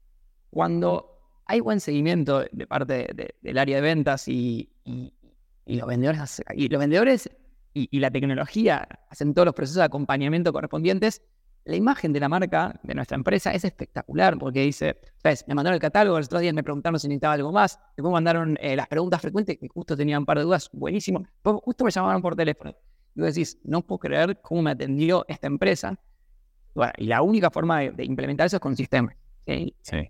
cuando hay buen seguimiento de parte de, de, del área de ventas y, y, y los vendedores, y los vendedores y, y la tecnología hacen todos los procesos de acompañamiento correspondientes, la imagen de la marca, de nuestra empresa, es espectacular porque dice, ¿sabes? Me mandaron el catálogo, los otros días me preguntaron si necesitaba algo más, después me mandaron eh, las preguntas frecuentes, que justo tenían un par de dudas, buenísimo, después justo me llamaron por teléfono. Y vos decís, no puedo creer cómo me atendió esta empresa. Bueno, y la única forma de, de implementar eso es con sistemas. ¿Sí? Sí.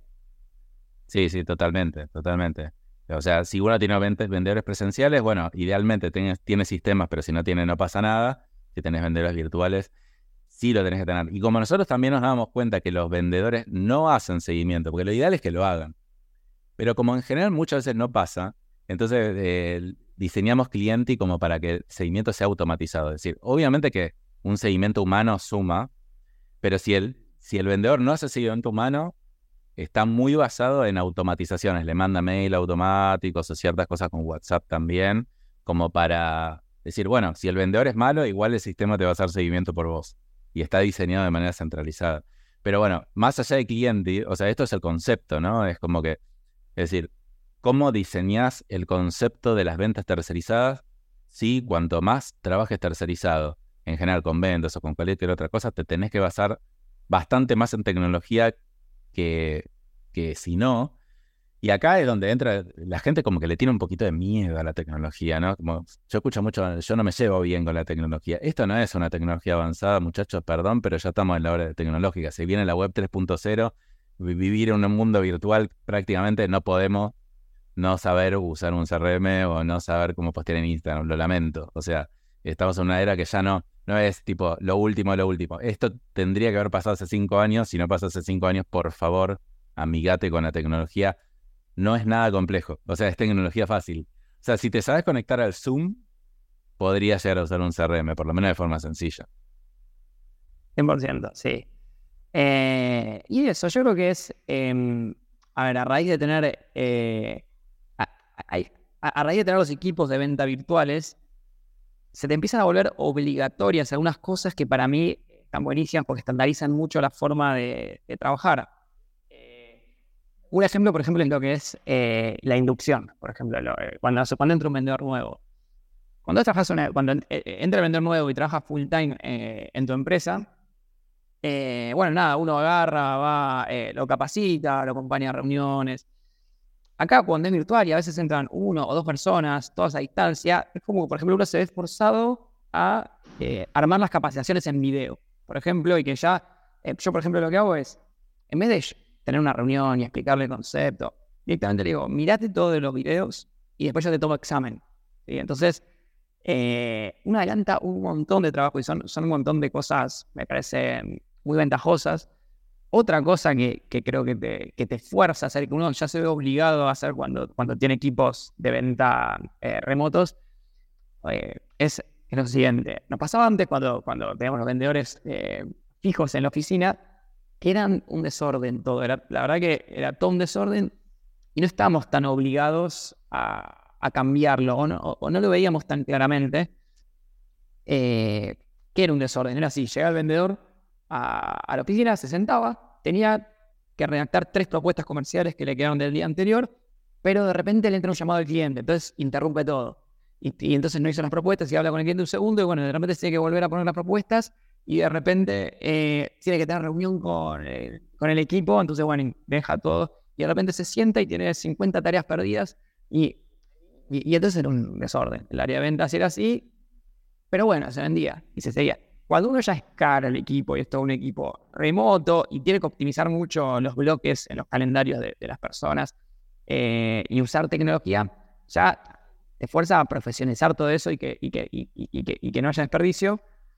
Sí, sí, totalmente, totalmente. O sea, si uno tiene vendedores presenciales, bueno, idealmente tiene, tiene sistemas, pero si no tiene no pasa nada. Si tenés vendedores virtuales, sí lo tenés que tener. Y como nosotros también nos damos cuenta que los vendedores no hacen seguimiento, porque lo ideal es que lo hagan. Pero como en general muchas veces no pasa, entonces eh, diseñamos Clienti como para que el seguimiento sea automatizado. Es decir, obviamente que un seguimiento humano suma, pero si el, si el vendedor no hace seguimiento humano, está muy basado en automatizaciones. Le manda mail automáticos o ciertas cosas con WhatsApp también, como para decir, bueno, si el vendedor es malo, igual el sistema te va a hacer seguimiento por vos. Y está diseñado de manera centralizada. Pero bueno, más allá de Clienti, o sea, esto es el concepto, ¿no? Es como que, es decir, ¿cómo diseñás el concepto de las ventas tercerizadas? Sí, cuanto más trabajes tercerizado, en general con ventas o con cualquier otra cosa, te tenés que basar bastante más en tecnología que, que si no. Y acá es donde entra la gente como que le tiene un poquito de miedo a la tecnología, ¿no? Como yo escucho mucho, yo no me llevo bien con la tecnología. Esto no es una tecnología avanzada, muchachos, perdón, pero ya estamos en la hora de tecnológica. Si viene la web tres punto cero, vivir en un mundo virtual prácticamente no podemos no saber usar un C R M o no saber cómo postear en Instagram, lo lamento. O sea, estamos en una era que ya no, no es tipo lo último, lo último. Esto tendría que haber pasado hace cinco años. Si no pasó hace cinco años, por favor, amigate con la tecnología. No es nada complejo. O sea, es tecnología fácil. O sea, si te sabes conectar al Zoom, podrías llegar a usar un C R M, por lo menos de forma sencilla. cien por ciento, sí. Eh, y eso, yo creo que es, eh, a ver, a raíz de tener, eh, a, a, a raíz de tener los equipos de venta virtuales, se te empiezan a volver obligatorias algunas cosas que para mí están buenísimas porque estandarizan mucho la forma de, de trabajar. Eh, un ejemplo, por ejemplo, en lo que es eh, la inducción. Por ejemplo, lo, eh, cuando, cuando entra un vendedor nuevo. Cuando, trabajas una, cuando eh, entra el vendedor nuevo y trabaja full time eh, en tu empresa, Eh, bueno, nada, uno agarra, va, eh, lo capacita, lo acompaña a reuniones. Acá cuando es virtual y a veces entran uno o dos personas, todas a distancia, es como, por ejemplo, uno se ve forzado a eh, armar las capacitaciones en video, por ejemplo, y que ya, eh, yo por ejemplo lo que hago es, en vez de tener una reunión y explicarle el concepto, directamente le digo, mirate todos los videos y después yo te tomo examen. ¿Sí? Entonces, eh, uno adelanta un montón de trabajo y son, son un montón de cosas, me parecen muy ventajosas. Otra cosa que, que creo que te, que te fuerza a hacer, que uno ya se ve obligado a hacer cuando, cuando tiene equipos de venta eh, remotos, eh, es, es lo siguiente. Nos pasaba antes cuando, cuando teníamos los vendedores eh, fijos en la oficina, que eran un desorden todo. Era, la verdad que era todo un desorden y no estábamos tan obligados a, a cambiarlo o no, o, o no lo veíamos tan claramente eh, que era un desorden. Era así, llegaba el vendedor a, a la oficina, se sentaba, tenía que redactar tres propuestas comerciales que le quedaron del día anterior, pero de repente le entra un llamado al cliente, entonces interrumpe todo. Y, y entonces no hizo las propuestas y habla con el cliente un segundo y bueno, de repente tiene que volver a poner las propuestas y de repente eh, tiene que tener reunión con, eh, con el equipo, entonces bueno, deja todo y de repente se sienta y tiene cincuenta tareas perdidas y, y, y entonces era un desorden. El área de ventas era así, pero bueno, se vendía y se seguía. Cuando uno ya escala el equipo y es todo un equipo remoto y tiene que optimizar mucho los bloques en los calendarios de, de las personas eh, y usar tecnología, ya te fuerza a profesionalizar todo eso y que, y, que, y, y, que, y que no haya desperdicio.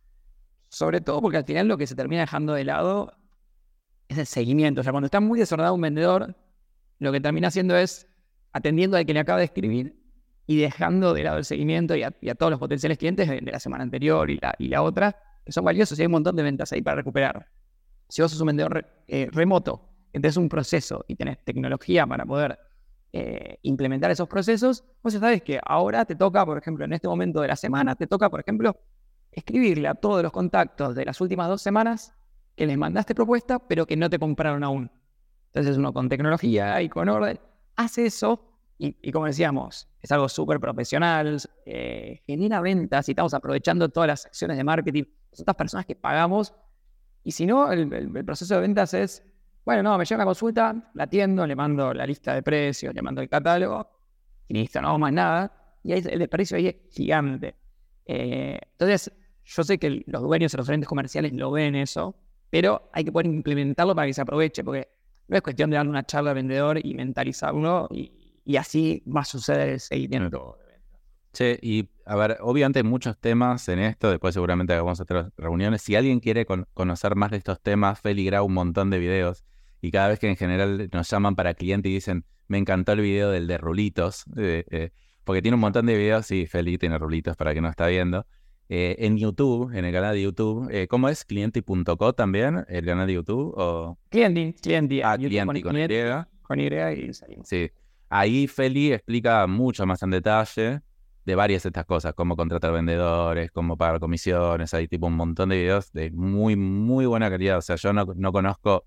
Sobre todo porque al final lo que se termina dejando de lado es el seguimiento. O sea, cuando está muy desordenado un vendedor, lo que termina haciendo es atendiendo al que le acaba de escribir y dejando de lado el seguimiento y a, y a todos los potenciales clientes de, de la semana anterior y la, y la otra, que son valiosos y hay un montón de ventas ahí para recuperar. Si vos sos un vendedor re, eh, remoto, que tenés un proceso y tenés tecnología para poder eh, implementar esos procesos, vos ya sabés que ahora te toca, por ejemplo, en este momento de la semana, te toca, por ejemplo, escribirle a todos los contactos de las últimas dos semanas que les mandaste propuesta, pero que no te compraron aún. Entonces uno con tecnología y con orden hace eso y, y como decíamos, es algo súper profesional, eh, genera ventas y estamos aprovechando todas las acciones de marketing. Otras personas que pagamos y si no, el, el, el proceso de ventas es, bueno, no, me llega una consulta, la atiendo, le mando la lista de precios, le mando el catálogo y listo, no hago más nada. Y ahí el desperdicio ahí es gigante. Eh, entonces, yo sé que los dueños y los gerentes comerciales lo ven eso, pero hay que poder implementarlo para que se aproveche, porque no es cuestión de darle una charla al vendedor y mentalizarlo y, y así va a suceder el seguimiento. Che, y a ver, obviamente hay muchos temas en esto, después seguramente hagamos otras reuniones. Si alguien quiere con, conocer más de estos temas, Feli graba un montón de videos y cada vez que en general nos llaman para cliente y dicen, me encantó el video del de rulitos, eh, eh, porque tiene un montón de videos, sí, Feli tiene rulitos para que no está viendo. Eh, en YouTube, en el canal de YouTube, eh, ¿cómo es? Clienti punto co también, el canal de YouTube. O... Clienti, Clienti. Ah, Clienti con, con Y. Con Y y salimos. Sí, ahí Feli explica mucho más en detalle de varias de estas cosas, cómo contratar vendedores, cómo pagar comisiones, hay tipo un montón de videos de muy, muy buena calidad. O sea, yo no, no conozco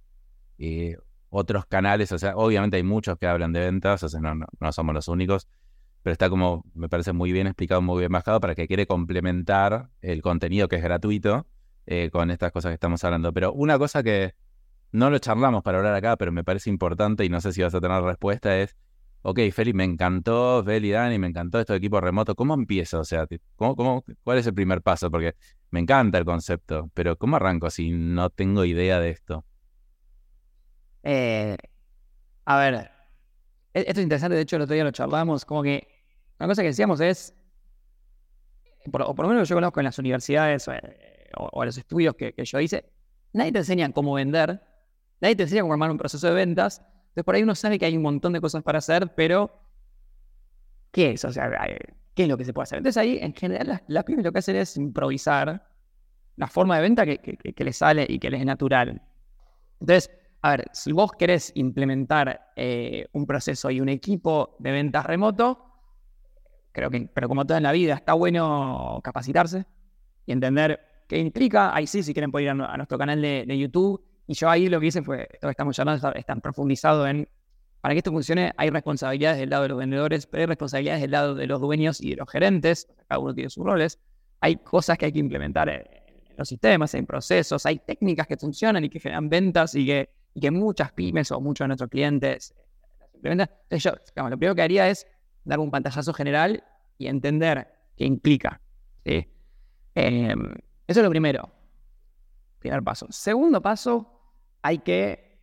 eh, otros canales, o sea, obviamente hay muchos que hablan de ventas, o sea, no, no, no somos los únicos, pero está como, me parece muy bien explicado, muy bien bajado para que quiere complementar el contenido que es gratuito eh, con estas cosas que estamos hablando. Pero una cosa que no lo charlamos para hablar acá, pero me parece importante y no sé si vas a tener respuesta es, ok, Feli, me encantó, Feli, Dani, me encantó esto de equipo remoto. ¿Cómo empiezo? O sea, ¿cómo, cómo, ¿cuál es el primer paso? Porque me encanta el concepto, pero ¿cómo arranco si no tengo idea de esto? Eh, a ver, esto es interesante, de hecho el otro día lo charlamos, como que una cosa que decíamos es, por, o por lo menos yo conozco en las universidades o, o en los estudios que, que yo hice, nadie te enseña cómo vender, nadie te enseña cómo armar un proceso de ventas. Entonces por ahí uno sabe que hay un montón de cosas para hacer, pero ¿qué es? O sea, ¿qué es lo que se puede hacer? Entonces ahí, en general, las, las pymes lo que hacen es improvisar la forma de venta que, que, que les sale y que les es natural. Entonces, a ver, si vos querés implementar eh, un proceso y un equipo de ventas remoto, creo que, pero como todo en la vida, está bueno capacitarse y entender qué implica. Ahí sí, si quieren pueden ir a, a nuestro canal de, de YouTube. Y yo ahí lo que hice fue, esto que estamos hablando está, está profundizado en, para que esto funcione, hay responsabilidades del lado de los vendedores, pero hay responsabilidades del lado de los dueños y de los gerentes, cada uno tiene sus roles. Hay cosas que hay que implementar en, los sistemas, en procesos, hay técnicas que funcionan y que generan ventas y que, y que muchas pymes o muchos de nuestros clientes las implementan. Entonces yo, digamos, lo primero que haría es dar un pantallazo general y entender qué implica, ¿sí? Eh, eso es lo primero. Primer paso. Segundo paso, hay que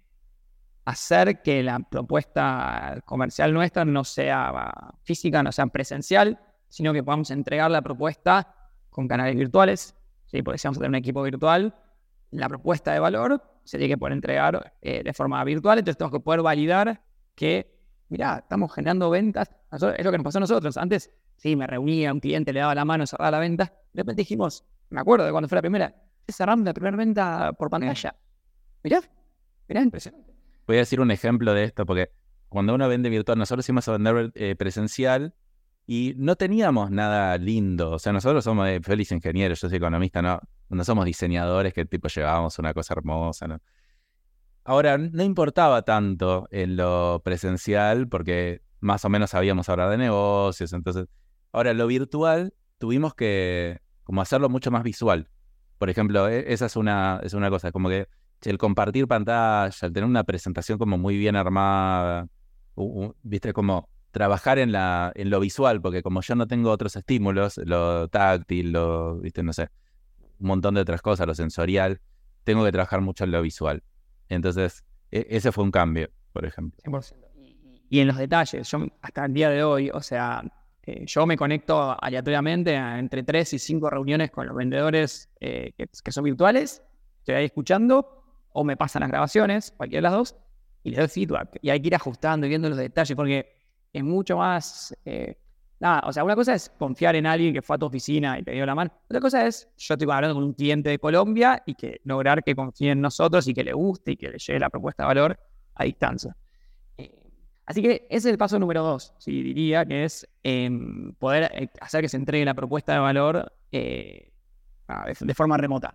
hacer que la propuesta comercial nuestra no sea física, no sea presencial, sino que podamos entregar la propuesta con canales virtuales, ¿sí? Porque si vamos a tener un equipo virtual, la propuesta de valor se tiene que poder entregar eh, de forma virtual, entonces tenemos que poder validar que, mirá, estamos generando ventas. Nosotros, es lo que nos pasó a nosotros. Antes, sí, me reunía, un cliente le daba la mano, cerraba la venta. De repente dijimos, me acuerdo de cuando fue la primera, cerramos la primera venta por pantalla. Mirá, mirá, impresionante. Voy a decir un ejemplo de esto, porque cuando uno vende virtual, nosotros íbamos a vender eh, presencial y no teníamos nada lindo. O sea, nosotros somos eh, felices ingenieros, yo soy economista, no, no somos diseñadores que tipo llevábamos una cosa hermosa, ¿no? Ahora, no importaba tanto en lo presencial porque más o menos sabíamos hablar de negocios, entonces... Ahora, lo virtual tuvimos que como hacerlo mucho más visual. Por ejemplo, esa es una, es una cosa, como que el compartir pantalla, el tener una presentación como muy bien armada, uh, uh, viste, como trabajar en la en lo visual, porque como yo no tengo otros estímulos, lo táctil, lo, viste, no sé, un montón de otras cosas, lo sensorial, tengo que trabajar mucho en lo visual. Entonces, e- ese fue un cambio, por ejemplo. cien por ciento. Y, y en los detalles, yo hasta el día de hoy, o sea, eh, yo me conecto aleatoriamente a entre tres y cinco reuniones con los vendedores eh, que, que son virtuales, estoy ahí escuchando, o me pasan las grabaciones, cualquiera de las dos, y les doy feedback. Y hay que ir ajustando y viendo los detalles, porque es mucho más... Eh, nada, o sea, una cosa es confiar en alguien que fue a tu oficina y te dio la mano. Otra cosa es, yo estoy hablando con un cliente de Colombia y que lograr que confíe en nosotros y que le guste y que le llegue la propuesta de valor a distancia. Eh, así que ese es el paso número dos, sí, diría, que es eh, poder eh, hacer que se entregue la propuesta de valor eh, de, de forma remota.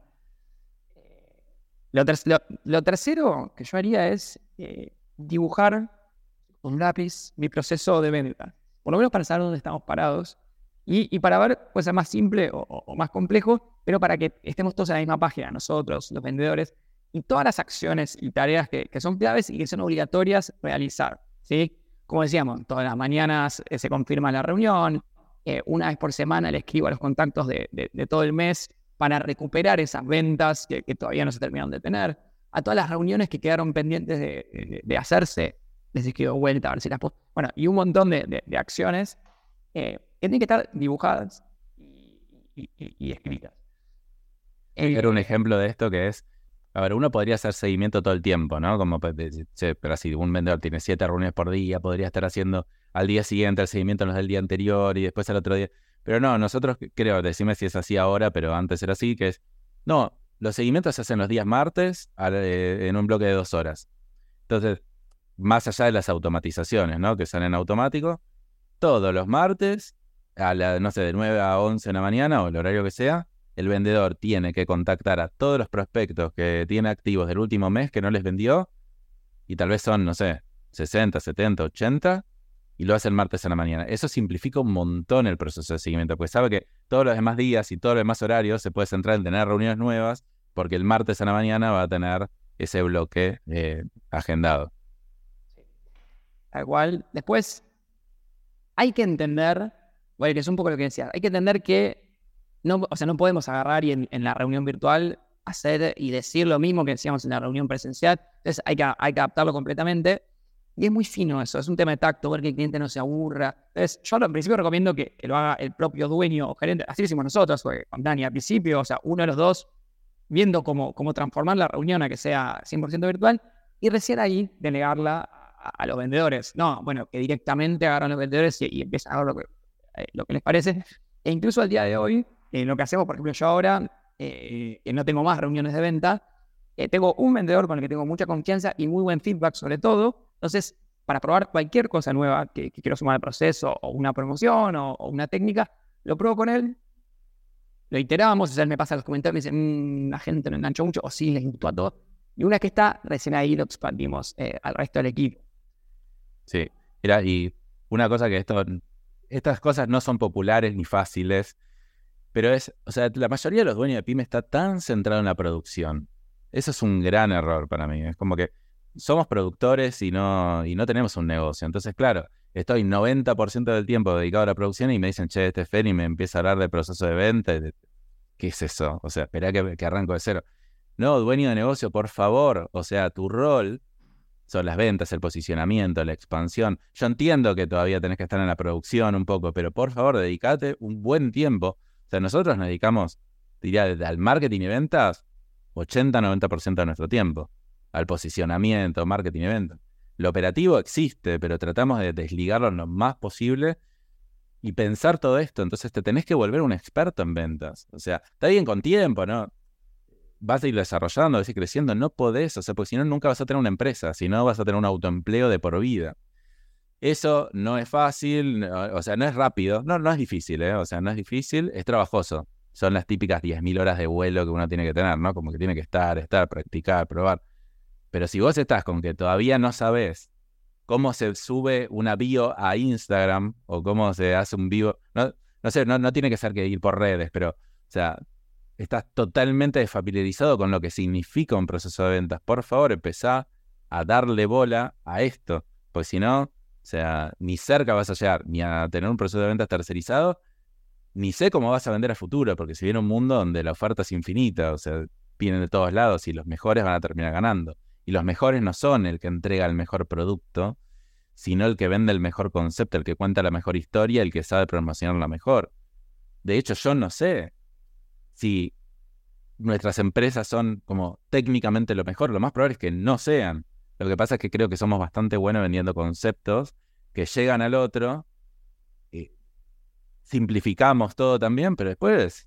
Lo, ter- lo, lo tercero que yo haría es eh, dibujar con un lápiz mi proceso de venta. Por lo menos para saber dónde estamos parados. Y, y para ver, puede ser más simple o, o más complejo, pero para que estemos todos en la misma página, nosotros, los vendedores, y todas las acciones y tareas que, que son claves y que son obligatorias realizar, ¿sí? Como decíamos, todas las mañanas eh, se confirma la reunión, eh, una vez por semana le escribo a los contactos de, de, de todo el mes para recuperar esas ventas que, que todavía no se terminaron de tener. A todas las reuniones que quedaron pendientes de, de, de hacerse, les escribo vuelta a ver si las puedo. Bueno, y un montón de, de, de acciones eh, que tienen que estar dibujadas y, y, y, y escritas. Eh, Era un ejemplo de esto que es, a ver, uno podría hacer seguimiento todo el tiempo, ¿no? Como, pues, de- che, pero si un vendedor tiene siete reuniones por día, podría estar haciendo al día siguiente el seguimiento en los del día anterior y después al otro día. Pero no, nosotros, creo, decime si es así ahora, pero antes era así, que es, no, los seguimientos se hacen los días martes al- eh, en un bloque de dos horas. Entonces, más allá de las automatizaciones, ¿no? Que salen automático, todos los martes, a la, no sé, de nueve a once de la mañana o el horario que sea, el vendedor tiene que contactar a todos los prospectos que tiene activos del último mes que no les vendió, y tal vez son, no sé, sesenta, setenta, ochenta, y lo hace el martes a la mañana. Eso simplifica un montón el proceso de seguimiento, porque sabe que todos los demás días y todos los demás horarios se puede centrar en tener reuniones nuevas, porque el martes a la mañana va a tener ese bloque eh, agendado. Tal cual. Después, hay que entender, bueno, que es un poco lo que decía, hay que entender que no, o sea, no podemos agarrar y en, en la reunión virtual hacer y decir lo mismo que decíamos en la reunión presencial. Entonces hay que, hay que adaptarlo completamente. Y es muy fino eso, es un tema de tacto, ver que el cliente no se aburra. Entonces, yo al principio recomiendo que, que lo haga el propio dueño o gerente. Así lo hicimos nosotros, porque con Dani al principio, o sea, uno de los dos viendo cómo, cómo transformar la reunión a que sea cien por ciento virtual y recién ahí delegarla a, a los vendedores. No, bueno, que directamente agarran los vendedores y, y empiezan a ver lo que, eh, lo que les parece. E incluso al día de hoy, eh, lo que hacemos, por ejemplo, yo ahora, eh, que no tengo más reuniones de venta, eh, tengo un vendedor con el que tengo mucha confianza y muy buen feedback sobre todo. Entonces, para probar cualquier cosa nueva que, que quiero sumar al proceso, o una promoción, o, o una técnica, lo pruebo con él, lo iteramos, o sea, él me pasa los comentarios, me dice, mmm, la gente no enganchó mucho, o sí, les gustó a todos. Y una vez que está, recién ahí lo expandimos eh, al resto del equipo. Sí, mira, y una cosa que esto, estas cosas no son populares ni fáciles, Pero es, o sea, la mayoría de los dueños de pyme está tan centrado en la producción. Eso es un gran error para mí. Es como que somos productores y no, y no tenemos un negocio. Entonces, claro, estoy noventa por ciento del tiempo dedicado a la producción y me dicen, che, este Feli me empieza a hablar de proceso de venta. ¿Qué es eso? O sea, esperá que, que arranco de cero. No, dueño de negocio, por favor. O sea, tu rol son las ventas, el posicionamiento, la expansión. Yo entiendo que todavía tenés que estar en la producción un poco, pero por favor, dedicate un buen tiempo. O sea, nosotros nos dedicamos, diría, al marketing y ventas, ochenta a noventa por ciento de nuestro tiempo. Al posicionamiento, marketing y ventas. Lo operativo existe, pero tratamos de desligarlo lo más posible y pensar todo esto. Entonces te tenés que volver un experto en ventas. O sea, está bien con tiempo, ¿no? Vas a ir desarrollando, vas a ir creciendo, no podés, o sea, porque si no, nunca vas a tener una empresa, si no, vas a tener un autoempleo de por vida. Eso no es fácil, o sea, no es rápido, no, no es difícil, ¿eh? O sea, no es difícil, es trabajoso. Son las típicas diez mil horas de vuelo que uno tiene que tener, ¿no? Como que tiene que estar, estar, practicar, probar. Pero si vos estás con que todavía no sabés cómo se sube una bio a Instagram o cómo se hace un vivo, no, no sé, no, no tiene que ser que ir por redes, pero, o sea, estás totalmente desfamiliarizado con lo que significa un proceso de ventas. Por favor, empezá a darle bola a esto, porque si no, o sea, ni cerca vas a llegar ni a tener un proceso de ventas tercerizado, ni sé cómo vas a vender a futuro, porque si viene un mundo donde la oferta es infinita, o sea, vienen de todos lados y los mejores van a terminar ganando. Y los mejores no son el que entrega el mejor producto, sino el que vende el mejor concepto, el que cuenta la mejor historia, el que sabe promocionarla mejor. De hecho, yo no sé si nuestras empresas son como técnicamente lo mejor. Lo más probable es que no sean. Lo que pasa es que creo que somos bastante buenos vendiendo conceptos que llegan al otro, y simplificamos todo también, pero después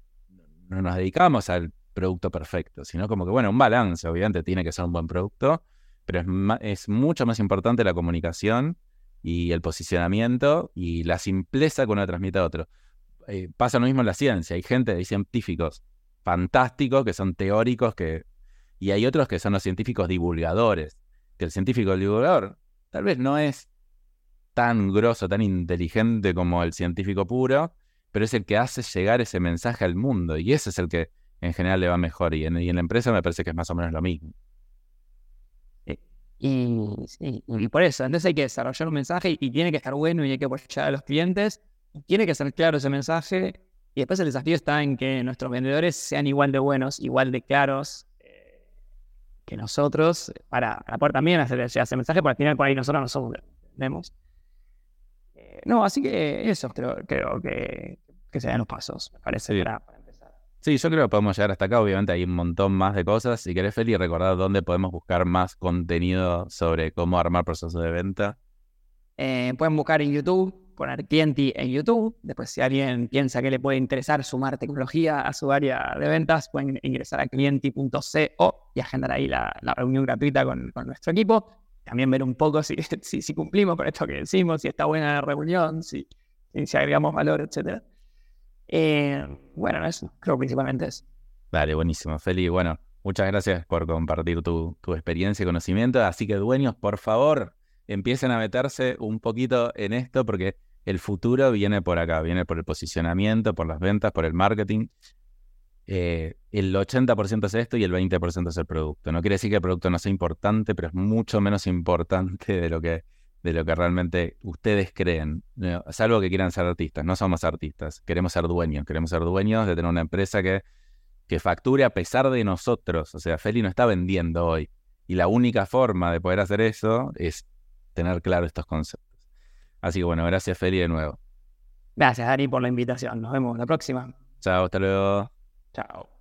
no nos dedicamos al producto perfecto, sino como que, bueno, un balance, obviamente tiene que ser un buen producto, pero es, ma- es mucho más importante la comunicación y el posicionamiento y la simpleza que uno transmite a otro. Eh, pasa lo mismo en la ciencia, hay gente, hay científicos fantásticos que son teóricos, que y hay otros que son los científicos divulgadores, que el científico divulgador tal vez no es tan grosso, tan inteligente como el científico puro, pero es el que hace llegar ese mensaje al mundo, y ese es el que en general le va mejor, y en, y en la empresa me parece que es más o menos lo mismo. Y, sí, y por eso, entonces hay que desarrollar un mensaje y, y tiene que estar bueno y hay que apoyar a los clientes. Y tiene que ser claro ese mensaje. Y después el desafío está en que nuestros vendedores sean igual de buenos, igual de claros eh, que nosotros, para, para poder también hacer ese, ese mensaje, porque al final por ahí nosotros no somos, vemos. Eh, no, así que eso creo, creo que, que sean los pasos, me parece, Sí. para, para empezar. Sí, yo creo que podemos llegar hasta acá. Obviamente hay un montón más de cosas. Si querés, Feli, recordar dónde podemos buscar más contenido sobre cómo armar procesos de venta. Eh, pueden buscar en YouTube, poner Clienti en YouTube. Después, si alguien piensa que le puede interesar sumar tecnología a su área de ventas, pueden ingresar a clienti punto co y agendar ahí la, la reunión gratuita con, con nuestro equipo. También ver un poco si, si, si cumplimos con esto que decimos, si está buena la reunión, si, si agregamos valor, etcétera. Eh, bueno, eso, creo principalmente eso. Dale, buenísimo, Feli. Bueno, muchas gracias por compartir tu, tu experiencia y conocimiento. Así que, dueños, por favor, empiecen a meterse un poquito en esto, porque el futuro viene por acá, viene por el posicionamiento, por las ventas, por el marketing. Eh, el ochenta por ciento es esto y el veinte por ciento es el producto. No quiere decir que el producto no sea importante, pero es mucho menos importante de lo que, de lo que realmente ustedes creen. No, salvo que quieran ser artistas. No somos artistas, queremos ser dueños. Queremos ser dueños de tener una empresa que, que facture a pesar de nosotros. O sea, Feli no está vendiendo hoy. Y la única forma de poder hacer eso es tener claro estos conceptos. Así que bueno, gracias, Feli, de nuevo. Gracias, Dani, por la invitación. Nos vemos la próxima. Chao, hasta luego. Chao.